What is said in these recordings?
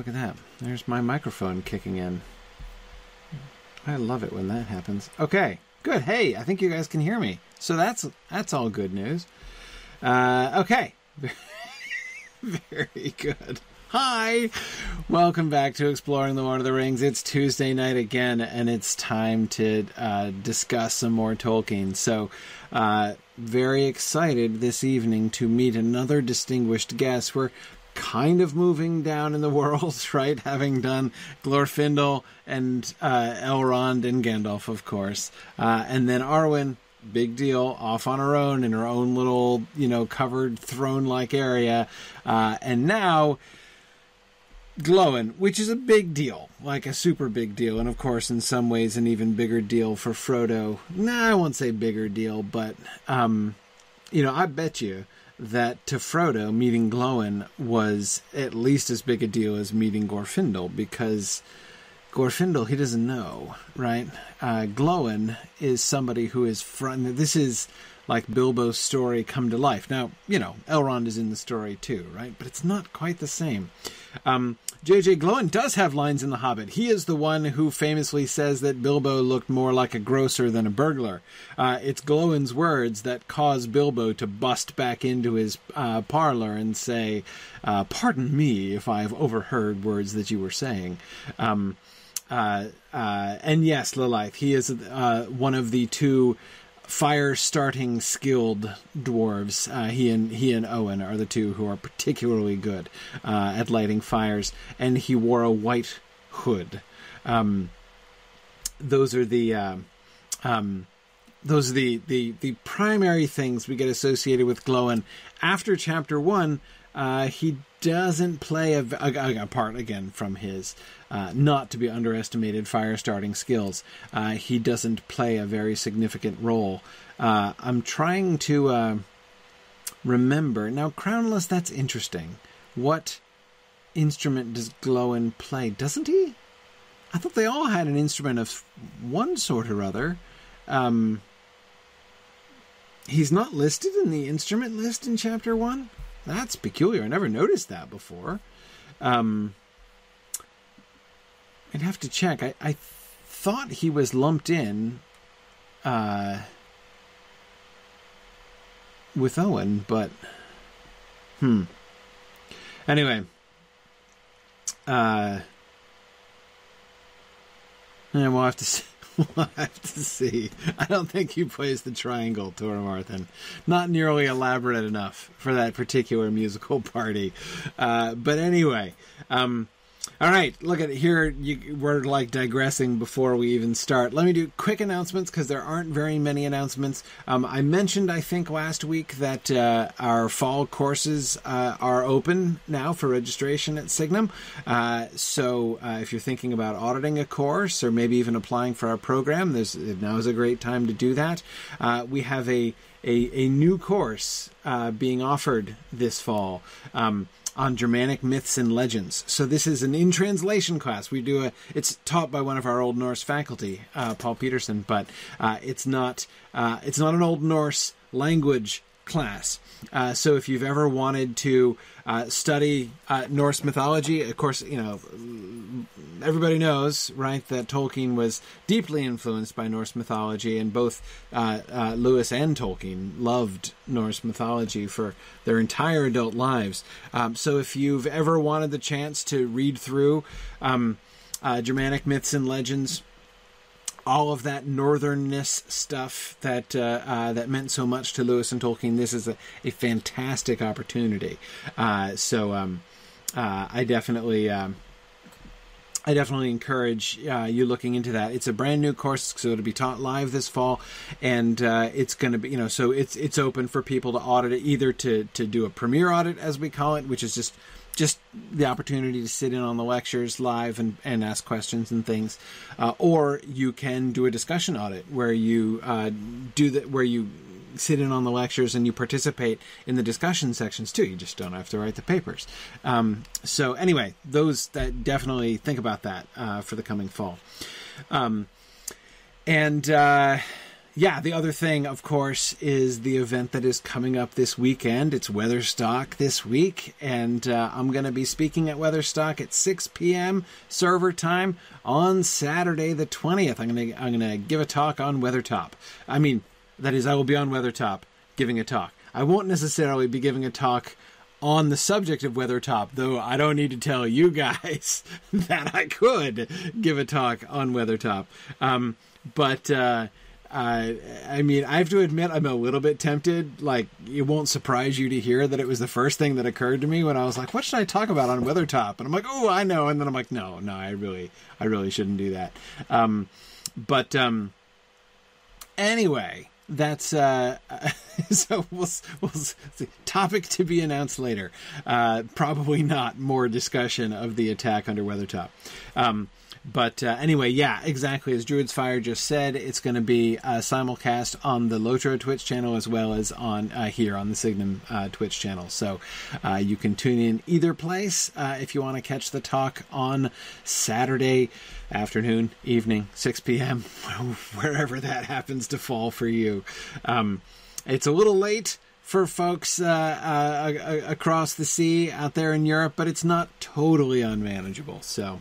look at that. There's my microphone kicking in. I love it when that happens. Okay, good. Hey, I think you guys can hear me. So that's all good news. Okay. Very good. Hi! Welcome back to Exploring the Lord of the Rings. It's Tuesday night again, and it's time to discuss some more Tolkien. So, very excited this evening to meet another distinguished guest. We're kind of moving down in the world, right? Having done Glorfindel and Elrond and Gandalf, of course. And then Arwen, big deal, off on her own in her own little, covered throne-like area. And now Glóin, which is a big deal, like a super big deal, and of course in some ways an even bigger deal for Frodo. I won't say bigger deal, but I bet you that to Frodo meeting Glóin was at least as big a deal as meeting Glorfindel, because Glorfindel, he doesn't know, right? Glóin is somebody who is this is like Bilbo's story come to life. Now, Elrond is in the story too, right? But it's not quite the same. J.J. Glóin does have lines in The Hobbit. He is the one who famously says that Bilbo looked more like a grocer than a burglar. It's Glóin's words that cause Bilbo to bust back into his parlor and say, pardon me if I've overheard words that you were saying. And yes, Lilith, he is one of the two fire-starting skilled dwarves. He and Owen are the two who are particularly good at lighting fires, and he wore a white hood. Those are the primary things we get associated with Glóin. After Chapter 1, he doesn't play apart again from his not to be underestimated fire-starting skills. He doesn't play a very significant role. I'm trying to remember. Now, Crownless, that's interesting. What instrument does Glóin play? Doesn't he? I thought they all had an instrument of one sort or other. He's not listed in the instrument list in Chapter 1? That's peculiar. I never noticed that before. I'd have to check. I thought he was lumped in with Owen, but anyway, and we'll have to see. We'll have to see. I don't think he plays the triangle, Tormarthen. Not nearly elaborate enough for that particular musical party. But anyway, all right, look at it here. We're like digressing before we even start. Let me do quick announcements because there aren't very many announcements. I mentioned, I think, last week that our fall courses are open now for registration at Signum. So if you're thinking about auditing a course or maybe even applying for our program, now is a great time to do that. We have a new course being offered this fall. On Germanic myths and legends. So this is an in-translation class. It's taught by one of our Old Norse faculty, Paul Peterson, but it's not an Old Norse language class. So if you've ever wanted to study Norse mythology, of course, everybody knows, right, that Tolkien was deeply influenced by Norse mythology, and both Lewis and Tolkien loved Norse mythology for their entire adult lives. So if you've ever wanted the chance to read through Germanic myths and legends, all of that northernness stuff that meant so much to Lewis and Tolkien, this is a fantastic opportunity. So I definitely encourage you looking into that. It's a brand new course, so it'll be taught live this fall, and it's going to be, so it's open for people to audit it, either to do a premiere audit, as we call it, which is just the opportunity to sit in on the lectures live and ask questions and things, or you can do a discussion audit where you where you sit in on the lectures and you participate in the discussion sections too. You just don't have to write the papers. So anyway, that definitely think about that for the coming fall. Yeah, the other thing, of course, is the event that is coming up this weekend. It's Weatherstock this week, and I'm going to be speaking at Weatherstock at 6 p.m. server time on Saturday the 20th. I'm going to give a talk on Weathertop. I mean, that is, I will be on Weathertop giving a talk. I won't necessarily be giving a talk on the subject of Weathertop, though I don't need to tell you guys that I could give a talk on Weathertop. I mean, I have to admit I'm a little bit tempted. Like, it won't surprise you to hear that it was the first thing that occurred to me when I was like, what should I talk about on Weathertop? And I'm like, oh, I know. And then I'm like, no, I really shouldn't do that. Anyway, that's so we'll see. Topic to be announced later. Probably not more discussion of the attack under Weathertop. Anyway, yeah, exactly as Druid's Fire just said, it's going to be simulcast on the Lotro Twitch channel as well as on here on the Signum Twitch channel. So you can tune in either place if you want to catch the talk on Saturday afternoon, evening, 6 p.m., wherever that happens to fall for you. It's a little late for folks across the sea out there in Europe, but it's not totally unmanageable. So...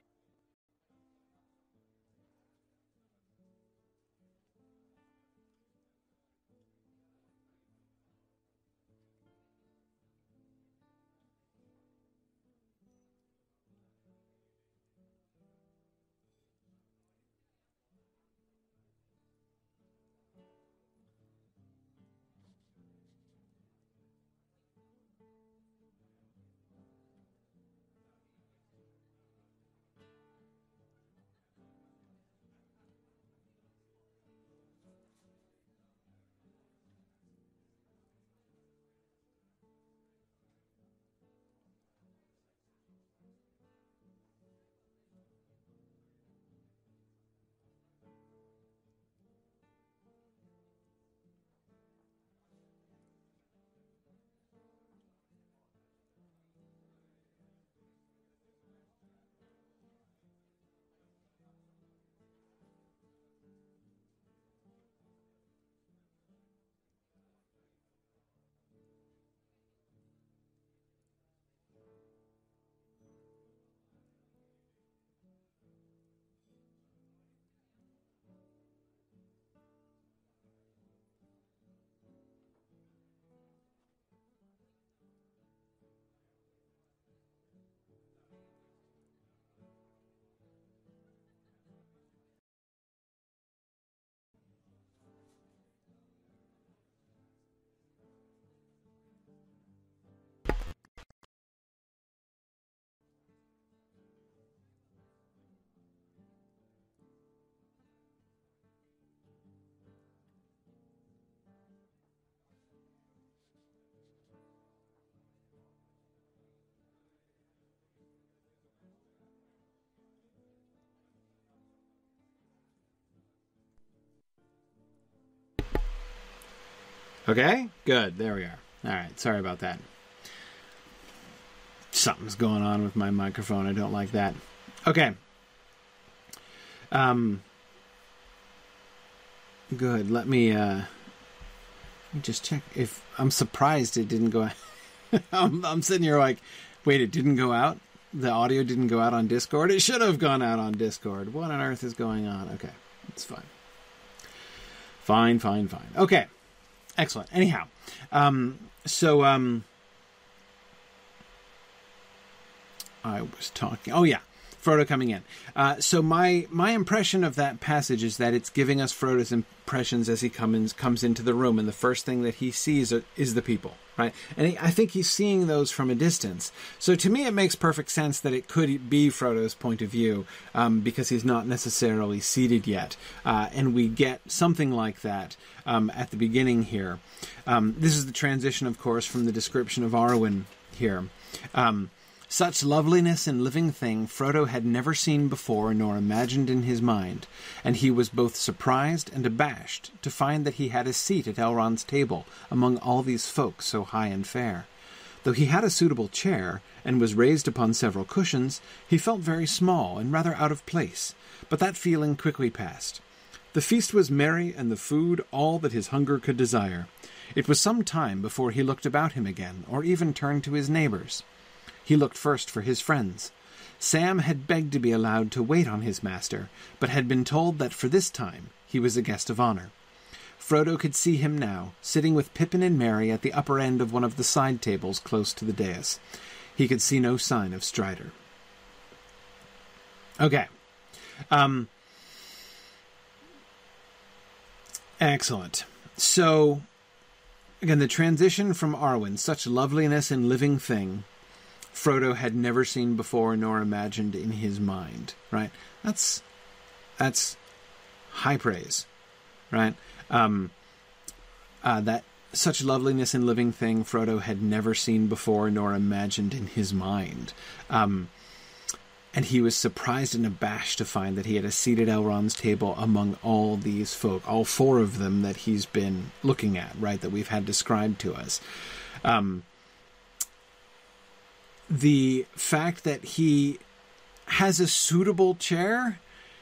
Okay, good. There we are. All right, sorry about that. Something's going on with my microphone. I don't like that. Okay. Good. Let me just check if I'm surprised it didn't go out. I'm sitting here like, wait, it didn't go out? The audio didn't go out on Discord? It should have gone out on Discord. What on earth is going on? Okay, it's fine. Fine. Okay. Excellent. Anyhow, I was talking... Oh, yeah. Frodo coming in. So my impression of that passage is that it's giving us Frodo's impressions as he comes into the room, and the first thing that he sees is the people, right? And I think he's seeing those from a distance. So to me, it makes perfect sense that it could be Frodo's point of view, because he's not necessarily seated yet. And we get something like that at the beginning here. This is the transition, of course, from the description of Arwen here. Such loveliness in living thing Frodo had never seen before nor imagined in his mind, and he was both surprised and abashed to find that he had a seat at Elrond's table among all these folk so high and fair. Though he had a suitable chair, and was raised upon several cushions, he felt very small and rather out of place, but that feeling quickly passed. The feast was merry, and the food all that his hunger could desire. It was some time before he looked about him again, or even turned to his neighbours. He looked first for his friends. Sam had begged to be allowed to wait on his master, but had been told that for this time he was a guest of honour. Frodo could see him now, sitting with Pippin and Merry at the upper end of one of the side tables close to the dais. He could see no sign of Strider. Okay. Excellent. So, again, the transition from Arwen, such loveliness and living thing, Frodo had never seen before nor imagined in his mind, right? That's high praise, right? That such loveliness and living thing Frodo had never seen before nor imagined in his mind. And he was surprised and abashed to find that he had a seat at Elrond's table among all these folk, all four of them that he's been looking at, right, that we've had described to us. The fact that he has a suitable chair,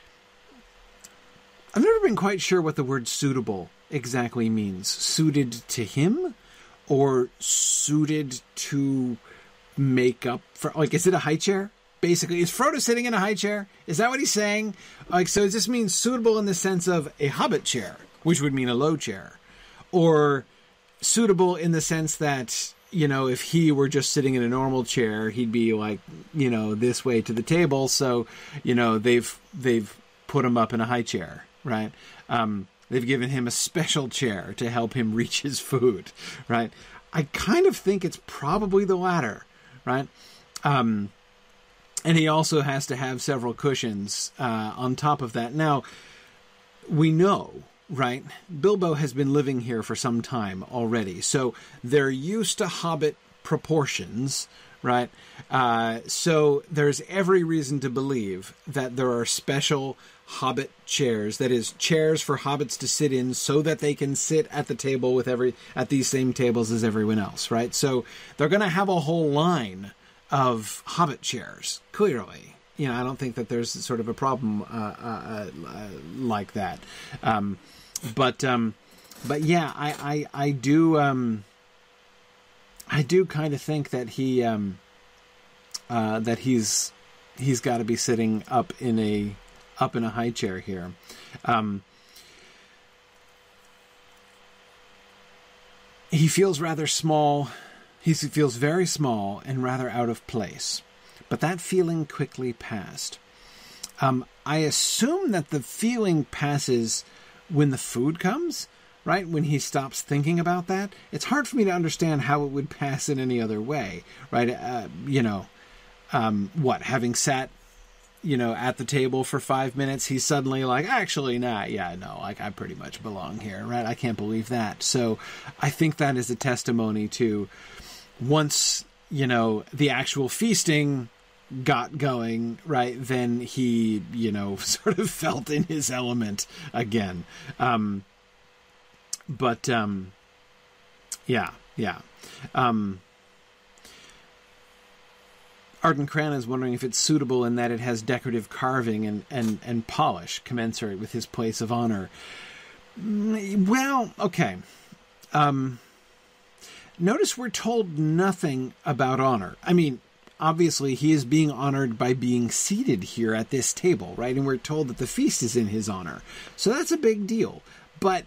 I've never been quite sure what the word suitable exactly means. Suited to him or suited to make up for, like, is it a high chair? Basically, is Frodo sitting in a high chair? Is that what he's saying? Like, so does this mean suitable in the sense of a hobbit chair, which would mean a low chair? Or suitable in the sense that, you know, if he were just sitting in a normal chair, he'd be like, you know, this way to the table. So, you know, they've put him up in a high chair, right? They've given him a special chair to help him reach his food, right? I kind of think it's probably the latter, right? And he also has to have several cushions on top of that. Now, we know, right, Bilbo has been living here for some time already, so they're used to hobbit proportions, right? So there's every reason to believe that there are special hobbit chairs, that is, chairs for hobbits to sit in so that they can sit at the table with at these same tables as everyone else, right? So they're going to have a whole line of hobbit chairs, clearly. You know, I don't think that there's sort of a problem like that. But yeah, I do kind of think that he's got to be sitting up in a high chair here. He feels rather small. He feels very small and rather out of place. But that feeling quickly passed. I assume that the feeling passes when the food comes, right? When he stops thinking about that. It's hard for me to understand how it would pass in any other way, right? Having sat, at the table for 5 minutes, he's suddenly like, actually, like I pretty much belong here, right? I can't believe that. So I think that is a testimony to once, the actual feasting got going, right, then he, sort of felt in his element again. Arden Cran is wondering if it's suitable in that it has decorative carving and polish commensurate with his place of honor. Well, okay. Notice we're told nothing about honor. I mean, obviously he is being honored by being seated here at this table, right? And we're told that the feast is in his honor. So that's a big deal. But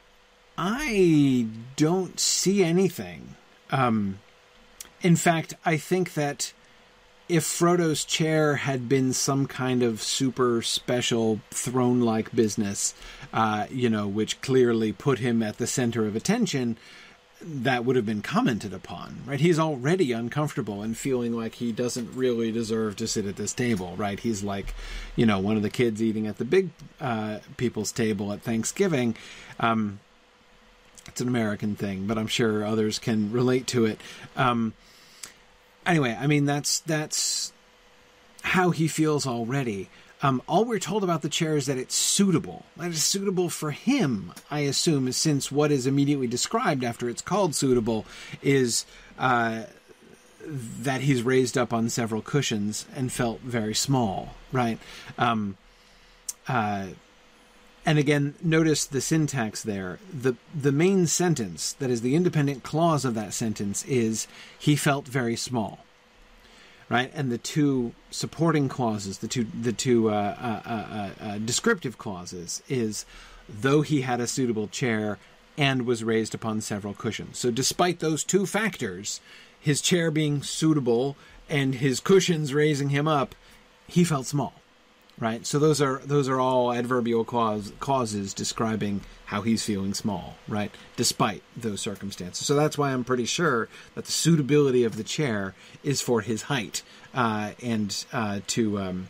I don't see anything. In fact, I think that if Frodo's chair had been some kind of super special throne-like business, which clearly put him at the center of attention, that would have been commented upon, right? He's already uncomfortable and feeling like he doesn't really deserve to sit at this table, right? He's like, one of the kids eating at the big people's table at Thanksgiving. It's an American thing, but I'm sure others can relate to it. Anyway, I mean, that's how he feels already. All we're told about the chair is that it's suitable. That it's suitable for him, I assume, since what is immediately described after it's called suitable is that he's raised up on several cushions and felt very small, right? And again, notice the syntax there. The main sentence, that is the independent clause of that sentence, is he felt very small, right? And the two supporting clauses, the two descriptive clauses, is though he had a suitable chair and was raised upon several cushions. So despite those two factors, his chair being suitable and his cushions raising him up, he felt small. Right, so those are all adverbial clauses describing how he's feeling small, right, despite those circumstances. So that's why I'm pretty sure that the suitability of the chair is for his height and to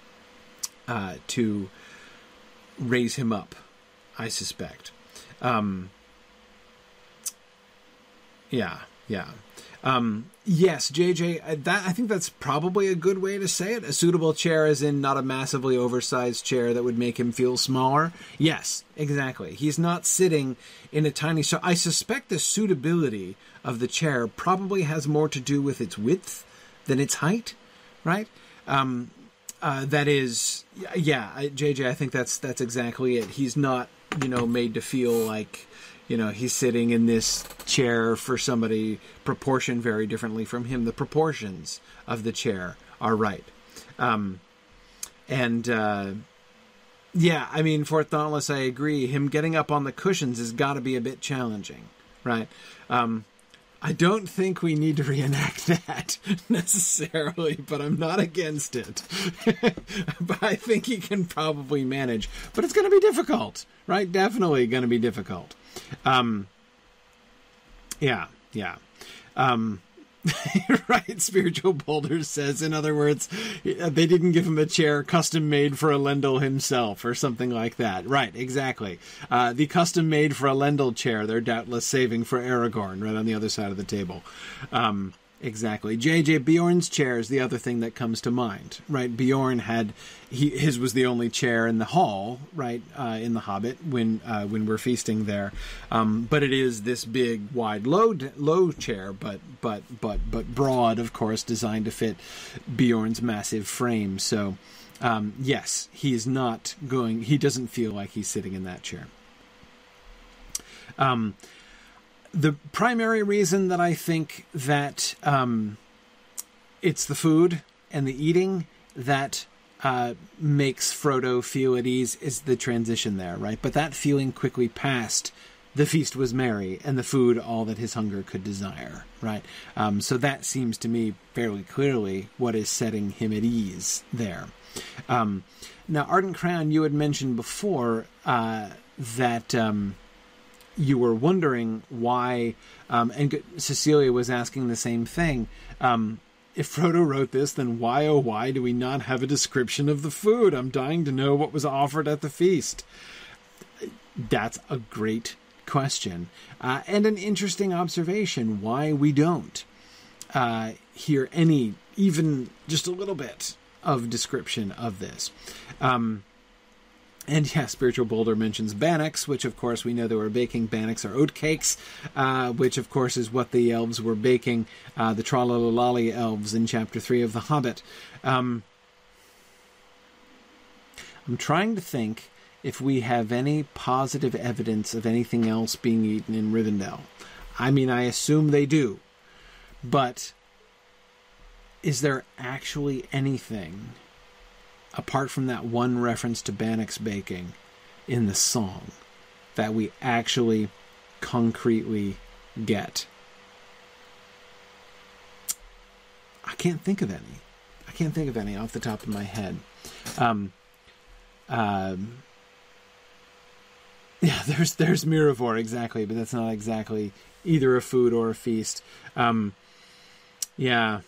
raise him up, I suspect. Yes, JJ, I think that's probably a good way to say it. A suitable chair as in not a massively oversized chair that would make him feel smaller. Yes, exactly. He's not sitting in a tiny... So I suspect the suitability of the chair probably has more to do with its width than its height, right? That is... Yeah, JJ, I think that's exactly it. He's not, made to feel like... he's sitting in this chair for somebody proportioned very differently from him. The proportions of the chair are right. For Dauntless, I agree. Him getting up on the cushions has got to be a bit challenging, right? I don't think we need to reenact that necessarily, but I'm not against it. But I think he can probably manage. But it's going to be difficult, right? Definitely going to be difficult. Right, Spiritual Boulder says, in other words, they didn't give him a chair custom made for Elendil himself or something like that. Right, exactly. The custom made for Elendil chair, they're doubtless saving for Aragorn right on the other side of the table. Exactly. JJ, Bjorn's chair is the other thing that comes to mind, right? Bjorn his was the only chair in the hall, right, in The Hobbit when we're feasting there. But it is this big, wide, low chair, but broad, of course, designed to fit Bjorn's massive frame. So, yes, he doesn't feel like he's sitting in that chair. The primary reason that I think that it's the food and the eating that makes Frodo feel at ease is the transition there, right? But that feeling quickly passed. The feast was merry, and the food all that his hunger could desire, right? So that seems to me fairly clearly what is setting him at ease there. Now, Ardent Crown, you had mentioned before that... you were wondering why, and Cecilia was asking the same thing. If Frodo wrote this, then why, oh why, do we not have a description of the food? I'm dying to know what was offered at the feast. That's a great question, and an interesting observation, why we don't hear even just a little bit of description of this. And yeah, Spiritual Boulder mentions bannocks, which of course we know they were baking. Bannocks are oat cakes, which of course is what the elves were baking, the Tralalalali elves in Chapter 3 of The Hobbit. I'm trying to think if we have any positive evidence of anything else being eaten in Rivendell. I mean, I assume they do. But is there actually anything... apart from that one reference to bannocks baking in the song, that we actually concretely get? I can't think of any. Off the top of my head. Yeah, there's Miravor, exactly, but that's not exactly either a food or a feast. Yeah.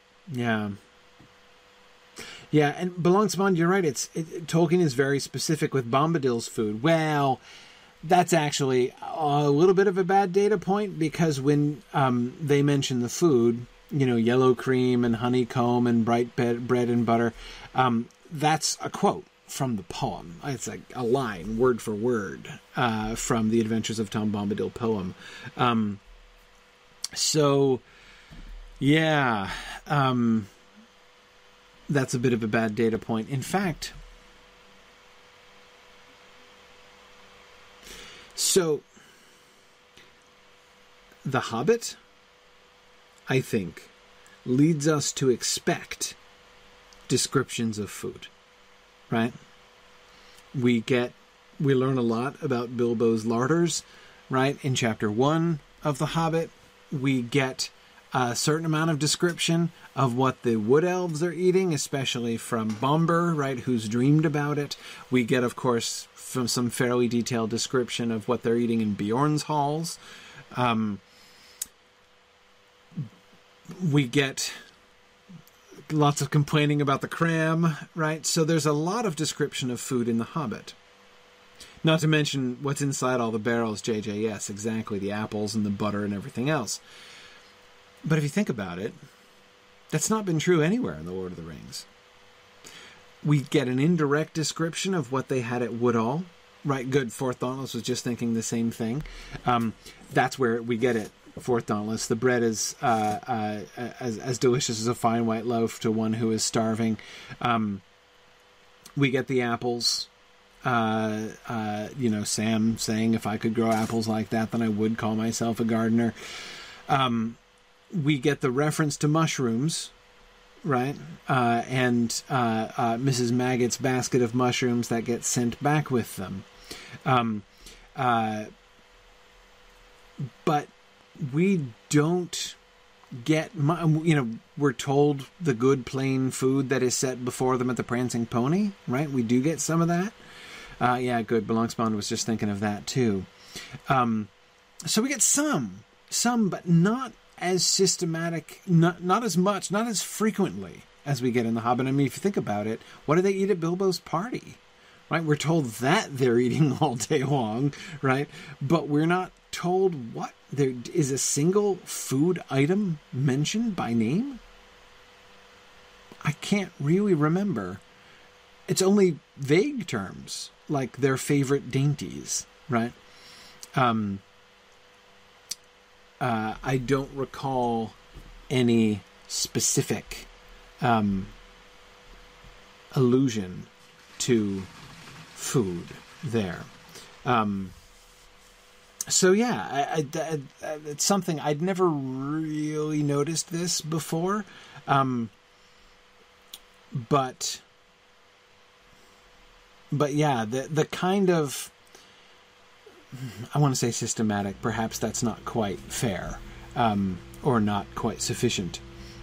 Yeah, and Belongs Bond, you're right. Tolkien is very specific with Bombadil's food. Well, that's actually a little bit of a bad data point, because when they mention the food, yellow cream and honeycomb and bright bread and butter, that's a quote from the poem. It's like a line, word for word, from the Adventures of Tom Bombadil poem. So, yeah... that's a bit of a bad data point. In fact, So, The Hobbit, I think, leads us to expect descriptions of food, right? We learn a lot about Bilbo's larders, right? In chapter 1 of The Hobbit, we get a certain amount of description of what the wood elves are eating, especially from Bombur, right, who's dreamed about it. We get, of course, from some fairly detailed description of what they're eating in Beorn's halls. We get lots of complaining about the cram, right? So there's a lot of description of food in The Hobbit. Not to mention what's inside all the barrels, JJS, exactly, the apples and the butter and everything else. But if you think about it, that's not been true anywhere in The Lord of the Rings. We get an indirect description of what they had at Woodall. Right, good. Fourth Dauntless was just thinking the same thing. That's where we get it. Fourth Dauntless. The bread is as delicious as a fine white loaf to one who is starving. We get the apples. Sam saying, if I could grow apples like that, then I would call myself a gardener. We get the reference to mushrooms, right? And Mrs. Maggot's basket of mushrooms that gets sent back with them. But we don't get, we're told the good plain food that is set before them at the Prancing Pony, right? We do get some of that. Yeah, good. Balangsbond was just thinking of that too. So we get some, but not as systematic, not as much, not as frequently as we get in The Hobbit. I mean, if you think about it, what do they eat at Bilbo's party? Right? We're told that they're eating all day long, right? But we're not told what. There is a single food item mentioned by name? I can't really remember. It's only vague terms, like their favorite dainties, right? I don't recall any specific allusion to food there. So yeah, it's something I'd never really noticed this before, but yeah, the kind of, I want to say systematic, perhaps that's not quite fair, or not quite sufficient.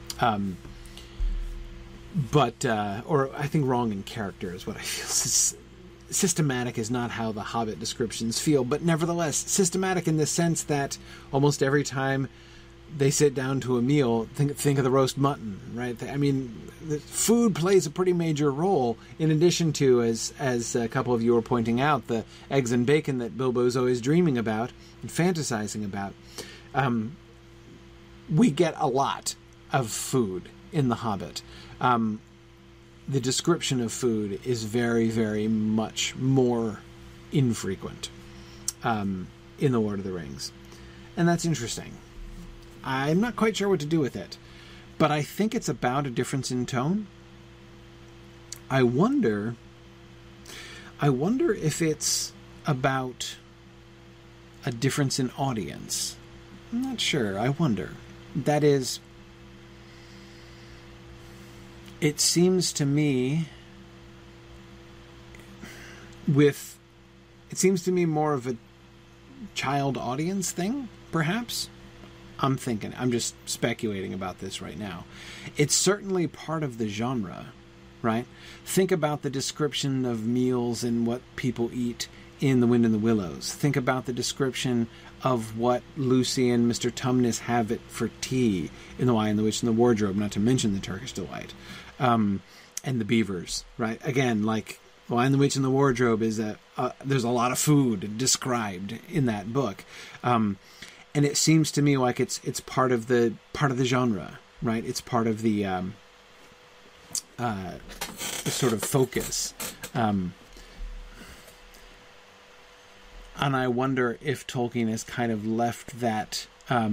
But I think wrong in character is what I feel. Systematic is not how the Hobbit descriptions feel, but nevertheless, systematic in the sense that almost every time they sit down to a meal, think of the roast mutton, right? I mean, the food plays a pretty major role, in addition to, as a couple of you were pointing out, the eggs and bacon that Bilbo's always dreaming about and fantasizing about. We get a lot of food in The Hobbit. The description of food is very, very much more infrequent in The Lord of the Rings. And that's interesting. I'm not quite sure what to do with it, but I think it's about a difference in tone. I wonder if it's about a difference in audience. I'm not sure. I wonder. That is, it seems to me more of a child audience thing, perhaps. I'm just speculating about this right now. It's certainly part of the genre, right? Think about the description of meals and what people eat in The Wind and the Willows. Think about the description of what Lucy and Mr. Tumnus have it for tea in The Lion, the Witch, and the Wardrobe, not to mention the Turkish Delight. And the beavers, right? Again, like The Lion, the Witch, and the Wardrobe is there's a lot of food described in that book. And it seems to me like it's part of the genre, right? It's part of the sort of focus. And I wonder if Tolkien has kind of left that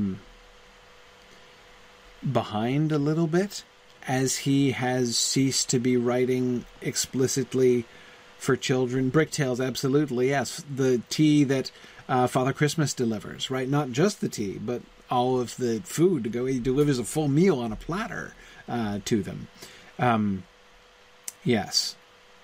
behind a little bit, as he has ceased to be writing explicitly for children. Brick Tales, absolutely, yes. The tea that Father Christmas delivers, right? Not just the tea, but all of the food to go. He delivers a full meal on a platter to them. Yes.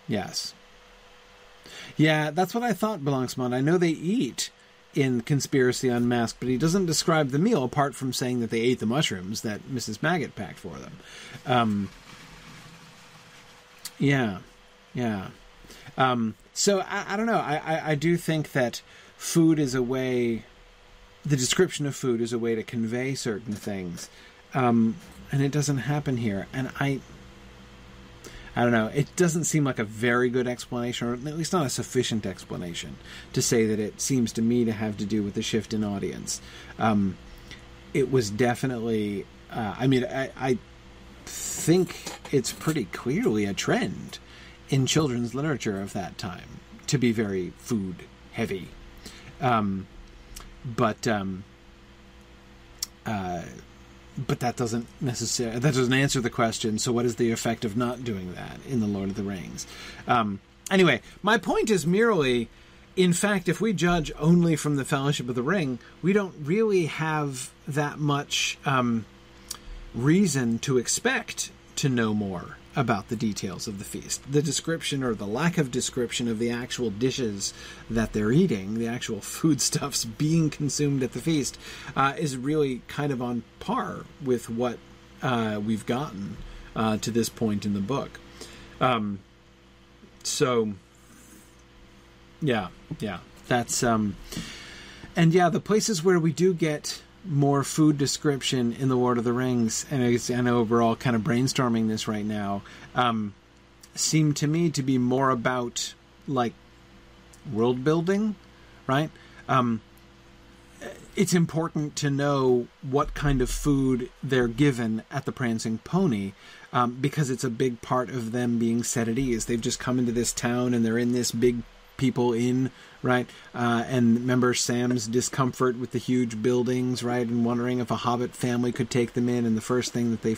Yeah, that's what I thought, Blancsmont. I know they eat in Conspiracy Unmasked, but he doesn't describe the meal apart from saying that they ate the mushrooms that Mrs. Maggot packed for them. Yeah. So I don't know. I do think that food is a way, the description of food is a way to convey certain things. And it doesn't happen here. And I don't know. It doesn't seem like a very good explanation, or at least not a sufficient explanation, to say that it seems to me to have to do with the shift in audience. It was definitely, I think it's pretty clearly a trend in children's literature of that time to be very food heavy. But that doesn't answer the question. So what is the effect of not doing that in The Lord of the Rings? Anyway, my point is merely, in fact, if we judge only from the Fellowship of the Ring, we don't really have that much reason to expect to know more about the details of the feast. The description, or the lack of description, of the actual dishes that they're eating, the actual foodstuffs being consumed at the feast, is really kind of on par with what we've gotten to this point in the book. So, yeah, that's and yeah, the places where we do get more food description in The Lord of the Rings, and I know we're all kind of brainstorming this right now, seem to me to be more about, like, world building, right? It's important to know what kind of food they're given at the Prancing Pony, because it's a big part of them being set at ease. They've just come into this town and they're in this big people inn, right? And remember Sam's discomfort with the huge buildings, right? And wondering if a hobbit family could take them in. And the first thing that they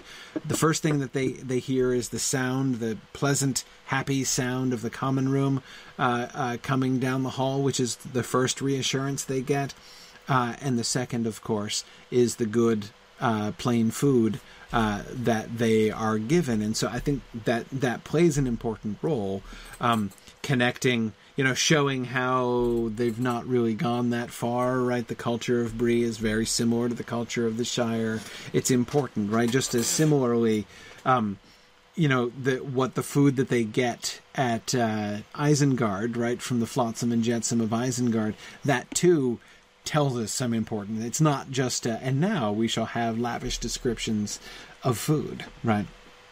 hear is the sound, the pleasant, happy sound of the common room coming down the hall, which is the first reassurance they get. And the second, of course, is the good, plain food that they are given. And so I think that plays an important role, connecting, showing how they've not really gone that far, right? The culture of Bree is very similar to the culture of the Shire. It's important, right? Just as similarly, what the food that they get at Isengard, right, from the Flotsam and Jetsam of Isengard, that too tells us some important. It's not just and now we shall have lavish descriptions of food, right?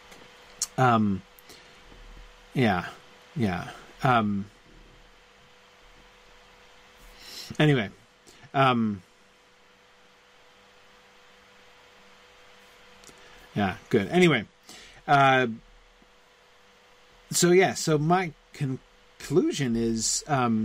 Anyway, good. Anyway, so my conclusion is,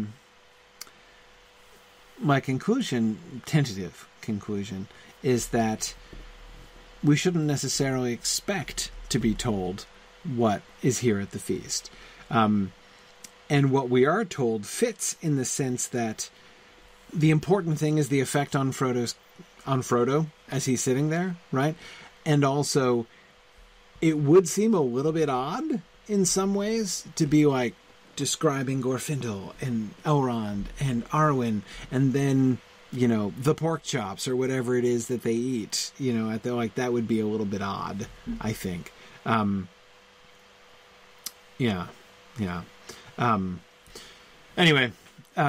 tentative conclusion, is that we shouldn't necessarily expect to be told what is here at the feast. And what we are told fits in the sense that the important thing is the effect on Frodo as he's sitting there, right? And also, it would seem a little bit odd in some ways to be like describing Glorfindel and Elrond and Arwen, and then the pork chops or whatever it is that they eat. That would be a little bit odd, I think. Anyway,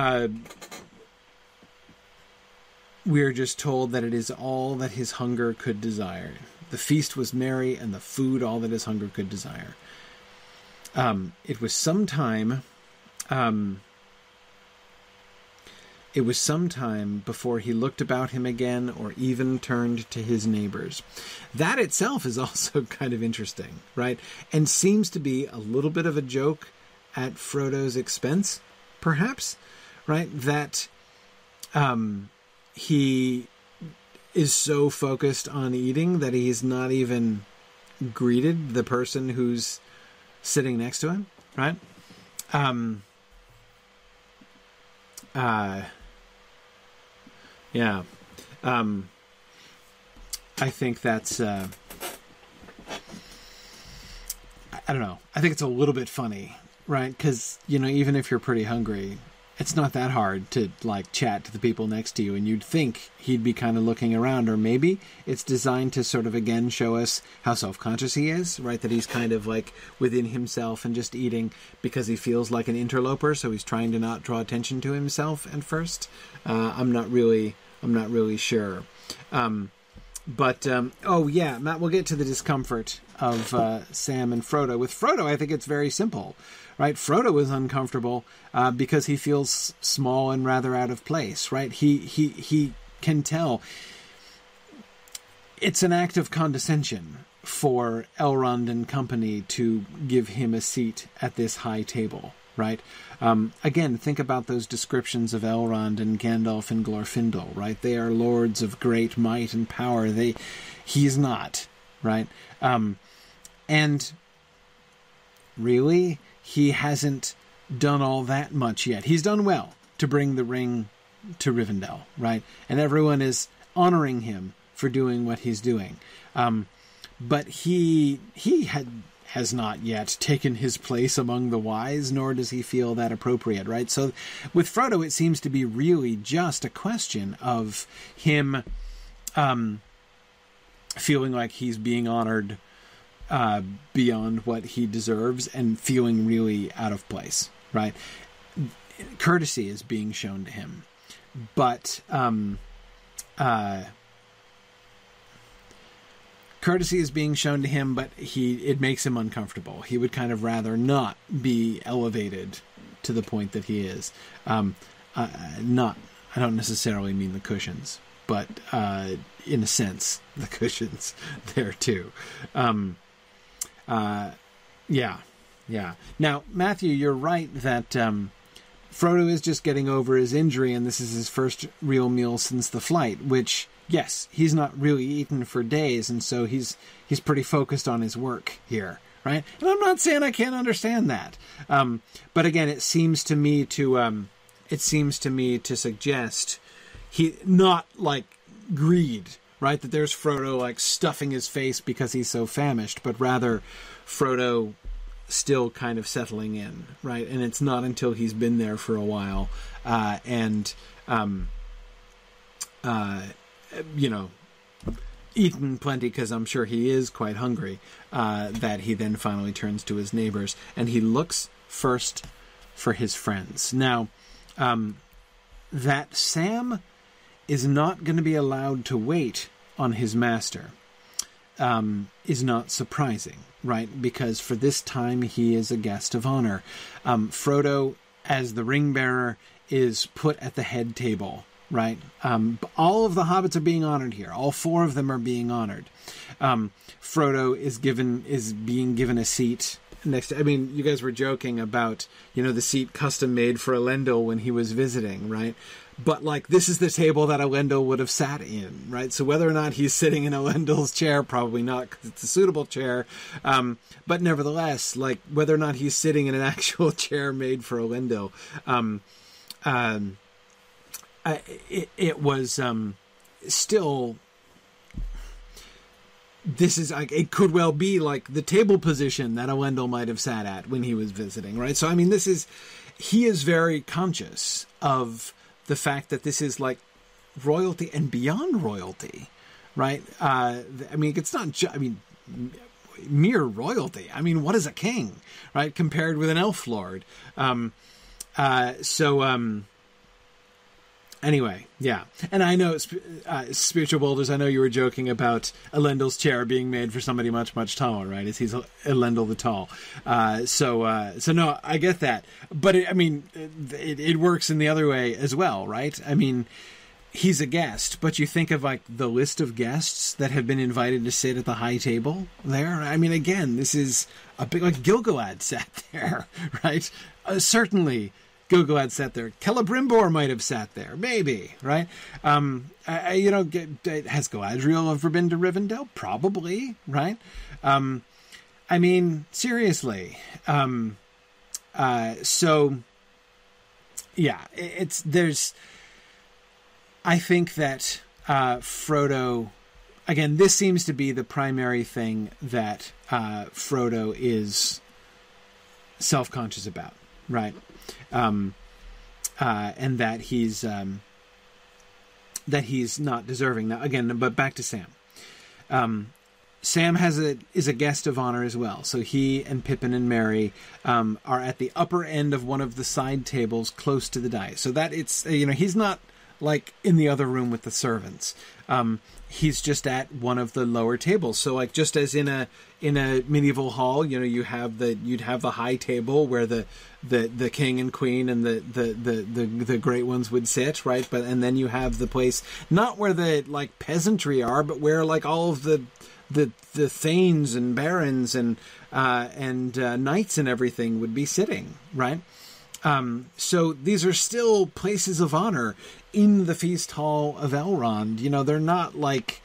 we're just told that it is all that his hunger could desire. The feast was merry, and the food all that his hunger could desire. It was some time before he looked about him again, or even turned to his neighbors. That itself is also kind of interesting, right? And seems to be a little bit of a joke at Frodo's expense, perhaps, right? That he is so focused on eating that he's not even greeted the person who's sitting next to him, right? Yeah. I think that's, I don't know. I think it's a little bit funny, right? Because, you know, even if you're pretty hungry, it's not that hard to, like, chat to the people next to you, and you'd think he'd be kind of looking around, or maybe it's designed to sort of, again, show us how self-conscious he is, right? That he's kind of, like, within himself and just eating because he feels like an interloper, so he's trying to not draw attention to himself at first. I'm not really sure. Oh yeah, Matt, we'll get to the discomfort of Sam and Frodo. With Frodo, I think it's very simple, right? Frodo is uncomfortable because he feels small and rather out of place, right? He can tell. It's an act of condescension for Elrond and company to give him a seat at this high table, right? Again, think about those descriptions of Elrond and Gandalf and Glorfindel, right? They are lords of great might and power. He's not, right? And really, he hasn't done all that much yet. He's done well to bring the ring to Rivendell, right? And everyone is honoring him for doing what he's doing. But he has not yet taken his place among the wise, nor does he feel that appropriate, right? So with Frodo, it seems to be really just a question of him feeling like he's being honored beyond what he deserves and feeling really out of place, right? Courtesy is being shown to him, but courtesy is being shown to him, but it makes him uncomfortable. He would kind of rather not be elevated to the point that he is. I don't necessarily mean the cushions, but in a sense, the cushions there too. Yeah. Now, Matthew, you're right that Frodo is just getting over his injury, and this is his first real meal since the flight, which, yes, he's not really eaten for days, and so he's pretty focused on his work here, right? And I'm not saying I can't understand that, but again, it seems to me to suggest he not like greed, right? That there's Frodo like stuffing his face because he's so famished, but rather Frodo still kind of settling in, right? And it's not until he's been there for a while eaten plenty, because I'm sure he is quite hungry, that he then finally turns to his neighbors, and he looks first for his friends. Now, that Sam is not going to be allowed to wait on his master is not surprising, right? Because for this time, he is a guest of honor. Frodo, as the ring bearer, is put at the head table, right? All of the hobbits are being honored here. All four of them are being honored. Frodo is being given a seat next to, I mean, you guys were joking about, the seat custom made for Elendil when he was visiting, right? But, like, this is the table that Elendil would have sat in, right? So whether or not he's sitting in Elendil's chair, probably not, because it's a suitable chair. But nevertheless, like, whether or not he's sitting in an actual chair made for Elendil, it was still... This is like, it could well be like the table position that Elendil might have sat at when he was visiting, right? So, I mean, he is very conscious of the fact that this is like royalty and beyond royalty, right? I mean, it's not mere royalty. I mean, what is a king, right? Compared with an elf lord. Anyway, yeah. And I know, Spiritual Boulders, I know you were joking about Elendil's chair being made for somebody much, much taller, right? As he's Elendil the Tall. So no, I get that. But, it works in the other way as well, right? I mean, he's a guest, but you think of, like, the list of guests that have been invited to sit at the high table there. I mean, again, this is a big, like, Gil-galad sat there, right? Certainly Gil-galad sat there. Celebrimbor might have sat there, maybe, right? Has Galadriel ever been to Rivendell? Probably, right? I mean, seriously. So, yeah, I think that Frodo, again, this seems to be the primary thing that Frodo is self-conscious about, right? And that he's not deserving. Now, again, but back to Sam. Sam is a guest of honor as well. So he and Pippin and Merry are at the upper end of one of the side tables close to the dais. So that it's, he's not like in the other room with the servants. He's just at one of the lower tables. So like just as in a medieval hall, you'd have the high table where the king and queen and the great ones would sit, right? And then you have the place not where the like peasantry are, but where like all of the thanes and barons and knights and everything would be sitting, right? So these are still places of honor in the feast hall of Elrond. They're not like,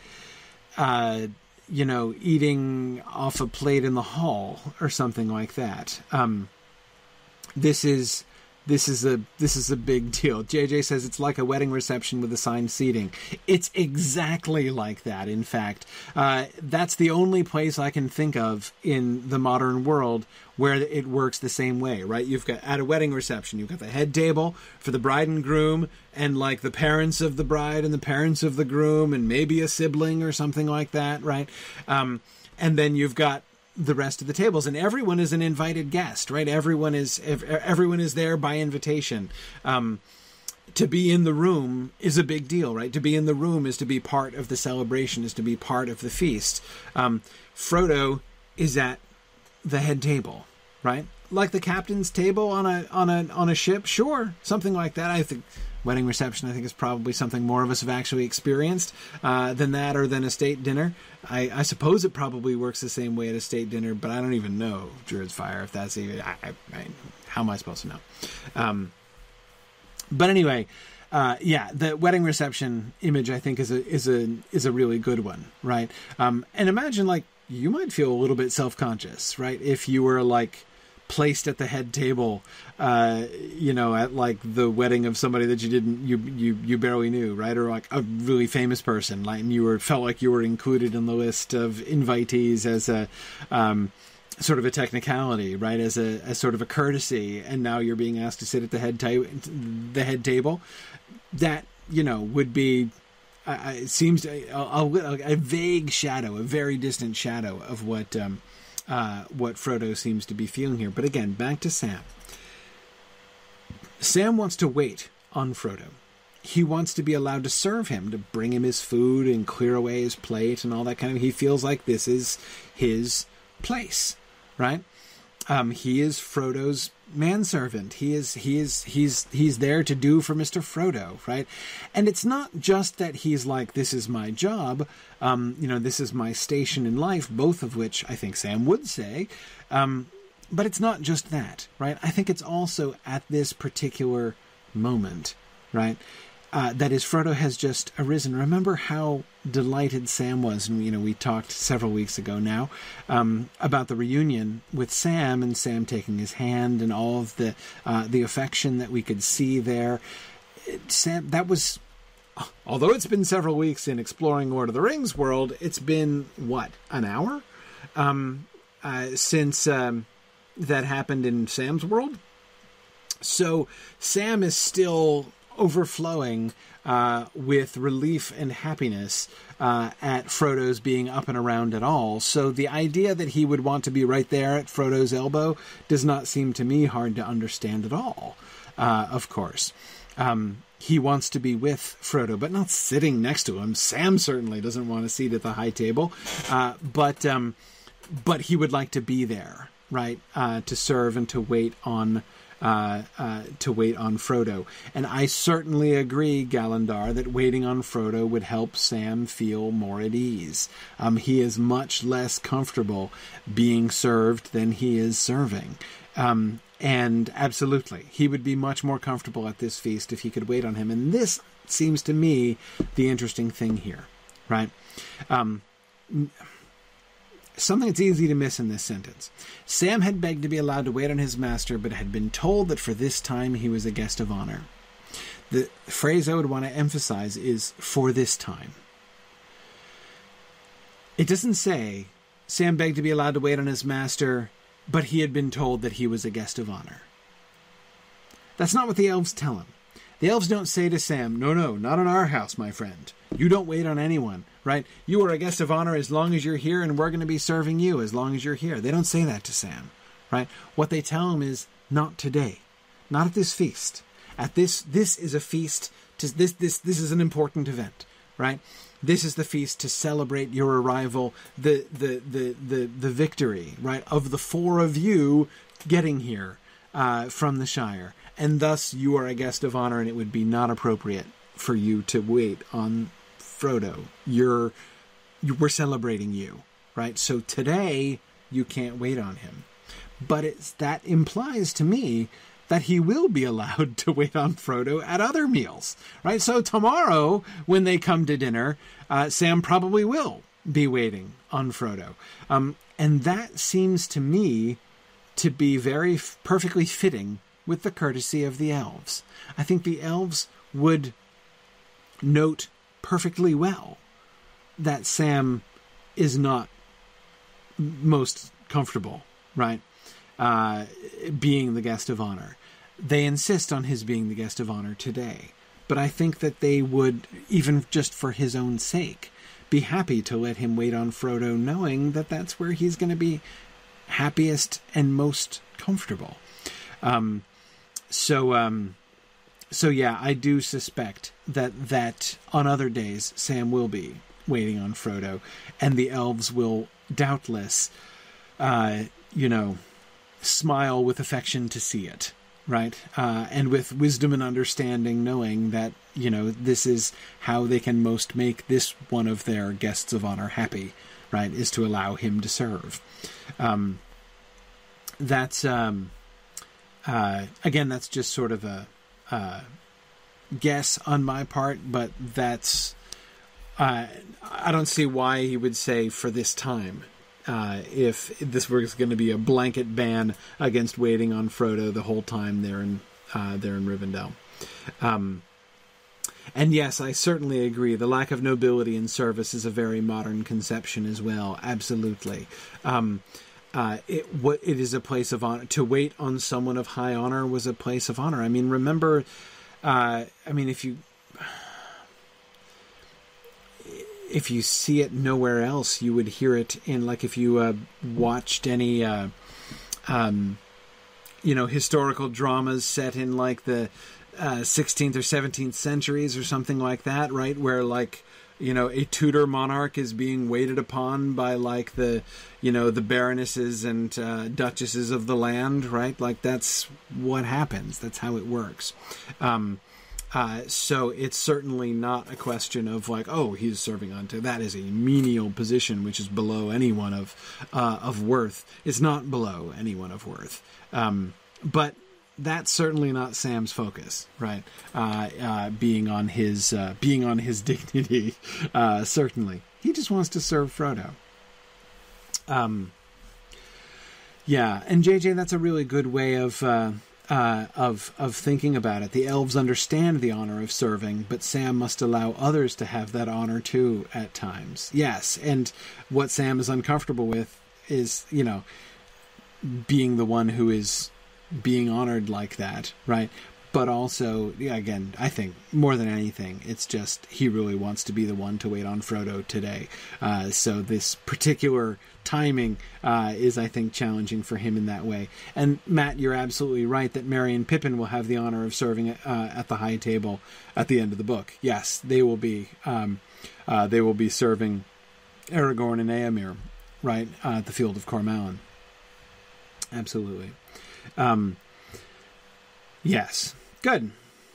eating off a plate in the hall or something like that. This is a big deal. JJ says it's like a wedding reception with assigned seating. It's exactly like that. In fact, that's the only place I can think of in the modern world where it works the same way, right? You've got at a wedding reception, you've got the head table for the bride and groom and like the parents of the bride and the parents of the groom and maybe a sibling or something like that, right? And then you've got the rest of the tables, and everyone is an invited guest, right? Everyone is there by invitation. To be in the room is a big deal, right? To be in the room is to be part of the celebration, is to be part of the feast. Frodo is at the head table, right? Like the captain's table on a ship, sure, something like that. I think wedding reception, I think, is probably something more of us have actually experienced than that, or than a state dinner. I suppose it probably works the same way at a state dinner, but I don't even know, Druid's Fire, if that's even. How am I supposed to know? But anyway, the wedding reception image, I think, is a really good one, right? And imagine, like, you might feel a little bit self-conscious, right? If you were like placed at the head table, at like the wedding of somebody that you barely knew, right? Or like a really famous person, like, and felt like you were included in the list of invitees as a sort of a technicality, right? As sort of a courtesy, and now you're being asked to sit at the head table. That would be. It seems a vague shadow, a very distant shadow of what Frodo seems to be feeling here. But again, back to Sam. Sam wants to wait on Frodo. He wants to be allowed to serve him, to bring him his food and clear away his plate and all that kind of. He feels like this is his place, right? He is Frodo's manservant. He's there to do for Mr. Frodo, right? And it's not just that he's like, this is my job, this is my station in life, both of which I think Sam would say, but it's not just that, right? I think it's also at this particular moment, right? That is, Frodo has just arisen. Remember how delighted Sam was, and we talked several weeks ago now about the reunion with Sam, and Sam taking his hand, and all of the affection that we could see there. Sam, that was, although it's been several weeks in exploring Lord of the Rings world, it's been what, an hour since that happened in Sam's world. So Sam is still overflowing with relief and happiness at Frodo's being up and around at all. So the idea that he would want to be right there at Frodo's elbow does not seem to me hard to understand at all, of course. He wants to be with Frodo, but not sitting next to him. Sam certainly doesn't want a seat at the high table, but he would like to be there, right, to serve and to wait on Frodo. And I certainly agree, Galandar, that waiting on Frodo would help Sam feel more at ease. He is much less comfortable being served than he is serving. And absolutely, he would be much more comfortable at this feast if he could wait on him. And this seems to me the interesting thing here, right? Something that's easy to miss in this sentence. Sam had begged to be allowed to wait on his master, but had been told that for this time he was a guest of honor. The phrase I would want to emphasize is "for this time." It doesn't say Sam begged to be allowed to wait on his master, but he had been told that he was a guest of honor. That's not what the elves tell him. The elves don't say to Sam, no, not in our house, my friend. You don't wait on anyone, right? You are a guest of honor as long as you're here, and we're going to be serving you as long as you're here. They don't say that to Sam, right? What they tell him is, not today, not at this feast. At this is a feast. This is an important event, right? This is the feast to celebrate your arrival, the victory, right, of the four of you getting here from the Shire. And thus you are a guest of honor, and it would be not appropriate for you to wait on Frodo. We're celebrating you, right? So today you can't wait on him. But that implies to me that he will be allowed to wait on Frodo at other meals, right? So tomorrow, when they come to dinner, Sam probably will be waiting on Frodo. And that seems to me to be very perfectly fitting with the courtesy of the elves. I think the elves would note perfectly well that Sam is not most comfortable, right? Being the guest of honor. They insist on his being the guest of honor today. But I think that they would, even just for his own sake, be happy to let him wait on Frodo, knowing that that's where he's going to be happiest and most comfortable. So yeah, I do suspect that on other days Sam will be waiting on Frodo, and the elves will doubtless, smile with affection to see it, right? And with wisdom and understanding, knowing that, this is how they can most make this one of their guests of honor happy, right? Is to allow him to serve. That's just sort of a guess on my part, but that's, I don't see why he would say for this time. If this was going to be a blanket ban against waiting on Frodo the whole time they're in Rivendell. And yes, I certainly agree. The lack of nobility in service is a very modern conception as well. Absolutely. It is a place of honor. To wait on someone of high honor was a place of honor. I mean, remember, if you see it nowhere else, you would hear it in, like, if you watched any, historical dramas set in, like, the 16th or 17th centuries or something like that, right? Where, like, a Tudor monarch is being waited upon by, like, the baronesses and duchesses of the land, right? Like, that's what happens. That's how it works. So it's certainly not a question of, like, oh, he's serving onto that is a menial position which is below anyone of worth. It's not below anyone of worth. But that's certainly not Sam's focus, right? Being on his dignity, certainly. He just wants to serve Frodo. Yeah, and JJ, that's a really good way of thinking about it. The elves understand the honor of serving, but Sam must allow others to have that honor too at times. Yes, and what Sam is uncomfortable with is, being the one who is being honored like that, right? But also, again, I think more than anything, it's just he really wants to be the one to wait on Frodo today. So this particular timing is, I think, challenging for him in that way. And Matt, you're absolutely right that Merry and Pippin will have the honor of serving at the High Table at the end of the book. Yes, they will be serving Aragorn and Éomer, right, at the Field of Cormallin. Absolutely. Yes. Good.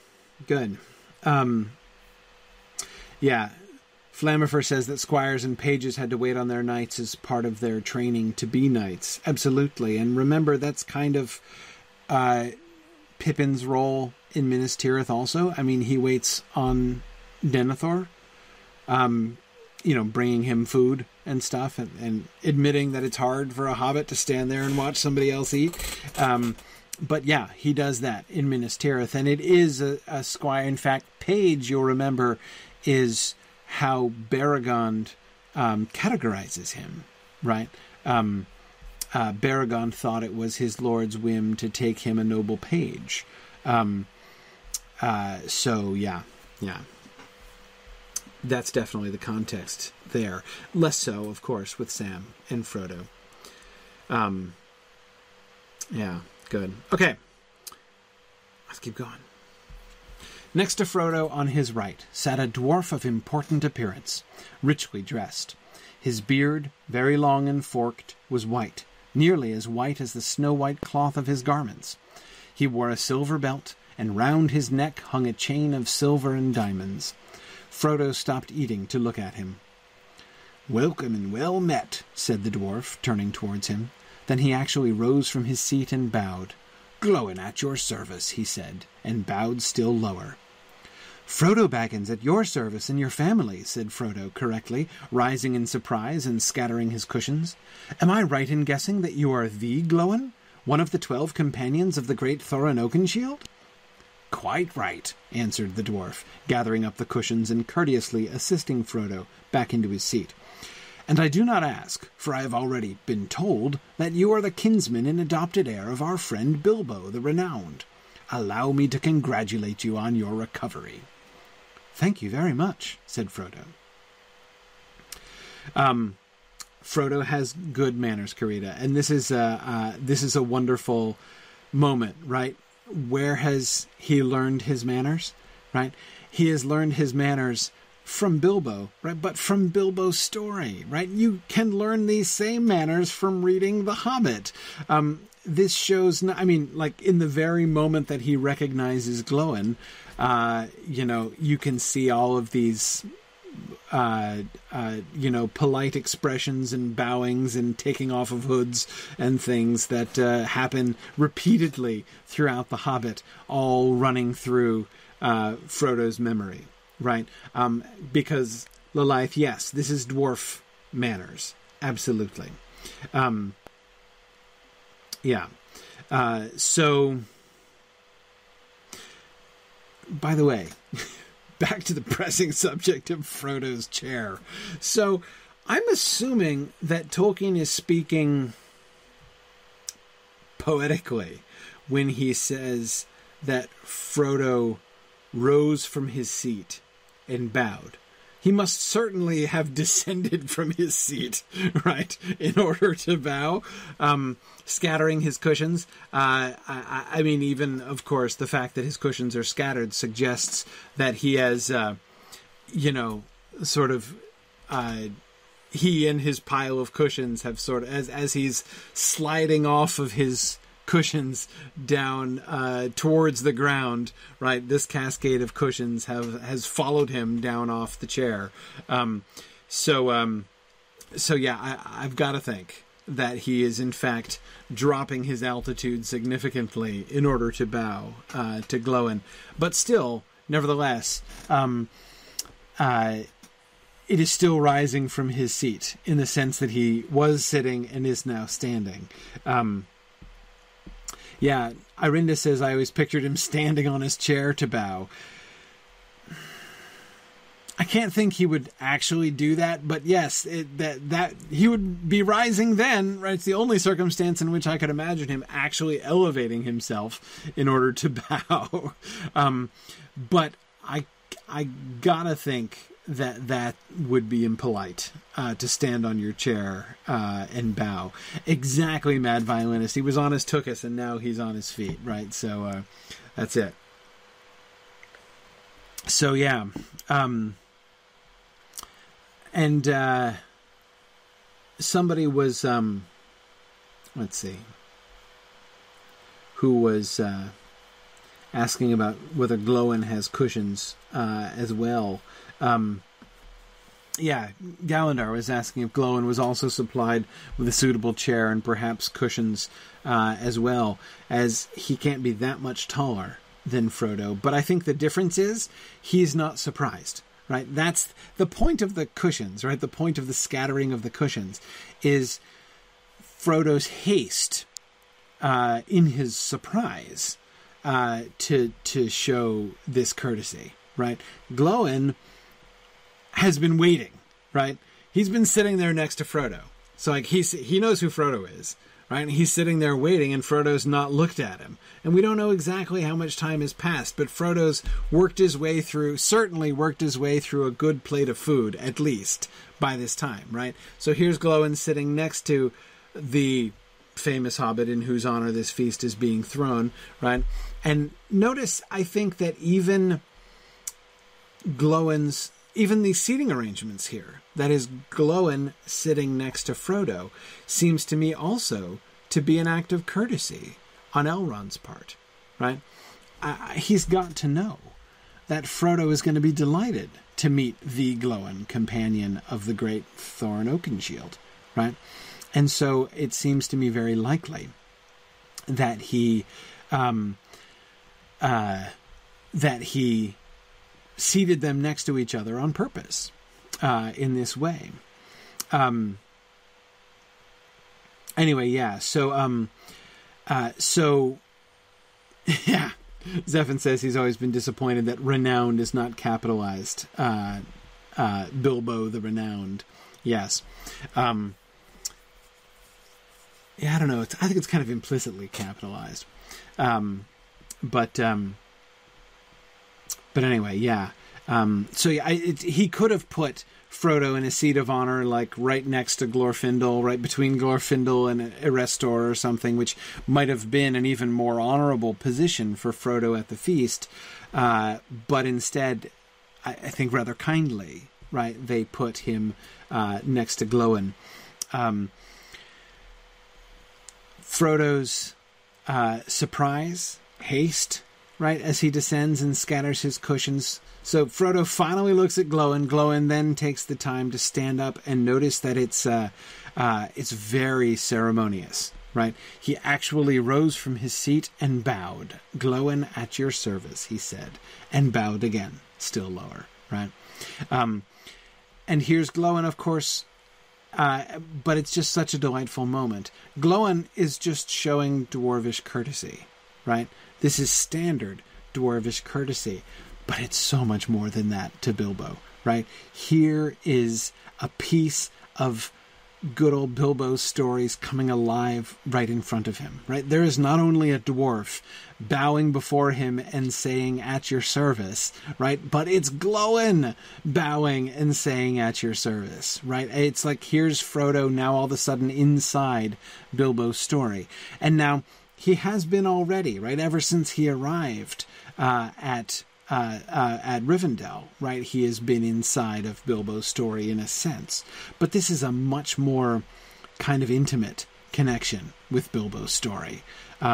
Yeah. Flammifer says that squires and pages had to wait on their knights as part of their training to be knights. Absolutely. And remember, that's kind of Pippin's role in Minas Tirith also. I mean, he waits on Denethor, bringing him food and stuff, and admitting that it's hard for a hobbit to stand there and watch somebody else eat. But yeah, he does that in Minas Tirith, and it is a squire. In fact, Page, you'll remember, is how Beregond categorizes him, right? Beregond thought it was his lord's whim to take him a noble page. So yeah. That's definitely the context there. Less so, of course, with Sam and Frodo. Yeah, good. Okay. Let's keep going. Next to Frodo, on his right, sat a dwarf of important appearance, richly dressed. His beard, very long and forked, was white, nearly as white as the snow-white cloth of his garments. He wore a silver belt, and round his neck hung a chain of silver and diamonds. Frodo stopped eating to look at him. "Welcome and well met," said the dwarf, turning towards him. Then he actually rose from his seat and bowed. "Glóin at your service," he said, and bowed still lower. "Frodo Baggins at your service and your family," said Frodo correctly, rising in surprise and scattering his cushions. "Am I right in guessing that you are the Glóin, one of the 12 companions of the great Thorin Oakenshield?" "Quite right," answered the dwarf, gathering up the cushions and courteously assisting Frodo back into his seat. "And I do not ask, for I have already been told that you are the kinsman and adopted heir of our friend Bilbo the Renowned. Allow me to congratulate you on your recovery." "Thank you very much," said Frodo. Frodo has good manners, Karita, and this is a wonderful moment, right? Where has he learned his manners, right? He has learned his manners from Bilbo, right? But from Bilbo's story, right? You can learn these same manners from reading The Hobbit. This shows, like in the very moment that he recognizes Glóin, you can see all of these, polite expressions and bowings and taking off of hoods and things that happen repeatedly throughout The Hobbit, all running through Frodo's memory, right? Because Leilith, yes, this is dwarf manners, absolutely. So, by the way, back to the pressing subject of Frodo's chair. So, I'm assuming that Tolkien is speaking poetically when he says that Frodo rose from his seat and bowed. He must certainly have descended from his seat, right, in order to bow, scattering his cushions. I mean, even, of course, the fact that his cushions are scattered suggests that he has, he and his pile of cushions have sort of, as he's sliding off of his cushions down towards the ground, right? This cascade of cushions has followed him down off the chair. So yeah, I've got to think that he is in fact dropping his altitude significantly in order to bow to Glóin. But still, nevertheless, it is still rising from his seat in the sense that he was sitting and is now standing. Yeah, Irinda says, I always pictured him standing on his chair to bow. I can't think he would actually do that, but yes, that he would be rising then, right? It's the only circumstance in which I could imagine him actually elevating himself in order to bow. But I gotta think that would be impolite to stand on your chair and bow. Exactly, Mad Violinist. He was on his tuchus and now he's on his feet, right? So that's it. So yeah, and somebody was let's see, who was asking about whether Glóin has cushions as well. Yeah, Galandar was asking if Glóin was also supplied with a suitable chair and perhaps cushions as well, as he can't be that much taller than Frodo. But I think the difference is he's not surprised, right? That's the point of the cushions, right? The point of the scattering of the cushions is Frodo's haste in his surprise, to show this courtesy, right? Glóin has been waiting, right? He's been sitting there next to Frodo. So, like, he knows who Frodo is, right? And he's sitting there waiting, and Frodo's not looked at him. And we don't know exactly how much time has passed, but Frodo's certainly worked his way through a good plate of food, at least, by this time, right? So here's Glóin sitting next to the famous hobbit in whose honor this feast is being thrown, right? And notice, I think, that even the seating arrangements here, that is Glóin sitting next to Frodo, seems to me also to be an act of courtesy on Elrond's part, right? He's got to know that Frodo is going to be delighted to meet the Glóin, companion of the great Thorin Oakenshield, right? And so it seems to me very likely that he seated them next to each other on purpose in this way. Anyway, yeah. So yeah. Zephin says he's always been disappointed that renowned is not capitalized. Bilbo the Renowned. Yes. Yeah, I don't know. I think it's kind of implicitly capitalized. But anyway, yeah. So yeah, he could have put Frodo in a seat of honor, like right next to Glorfindel, right between Glorfindel and Erestor or something, which might have been an even more honorable position for Frodo at the feast. But instead, I think rather kindly, right, they put him next to Glóin. Frodo's surprise, haste, right, as he descends and scatters his cushions. So Frodo finally looks at Glóin. Glóin then takes the time to stand up and notice that it's very ceremonious, right? He actually rose from his seat and bowed. "Glóin, at your service," he said, and bowed again, still lower, right? And here's Glóin, of course, but it's just such a delightful moment. Glóin is just showing dwarvish courtesy, right? This is standard dwarvish courtesy, but it's so much more than that to Bilbo, right? Here is a piece of good old Bilbo's stories coming alive right in front of him, right? There is not only a dwarf bowing before him and saying, "At your service," right? But it's Glóin bowing and saying, "At your service," right? It's like, here's Frodo now all of a sudden inside Bilbo's story. And now he has been already, right? Ever since he arrived at Rivendell, right? He has been inside of Bilbo's story in a sense. But this is a much more kind of intimate connection with Bilbo's story.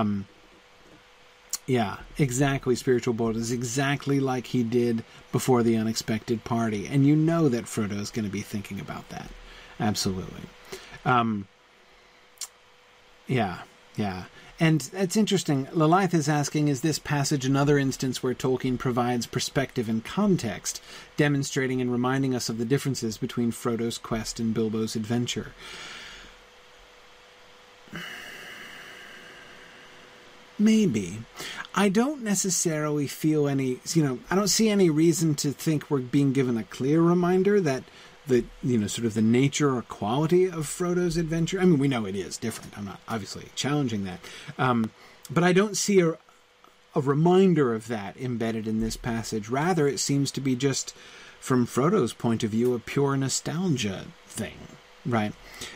Yeah, exactly. Spiritual Bolt is exactly like he did before the unexpected party. And you know that Frodo is going to be thinking about that. Absolutely. Yeah. And it's interesting. Lilith is asking, is this passage another instance where Tolkien provides perspective and context, demonstrating and reminding us of the differences between Frodo's quest and Bilbo's adventure? Maybe. I don't necessarily feel any, I don't see any reason to think we're being given a clear reminder that sort of the nature or quality of Frodo's adventure. I mean, we know it is different. I'm not obviously challenging that. But I don't see a reminder of that embedded in this passage. Rather, it seems to be just, from Frodo's point of view, a pure nostalgia thing, right?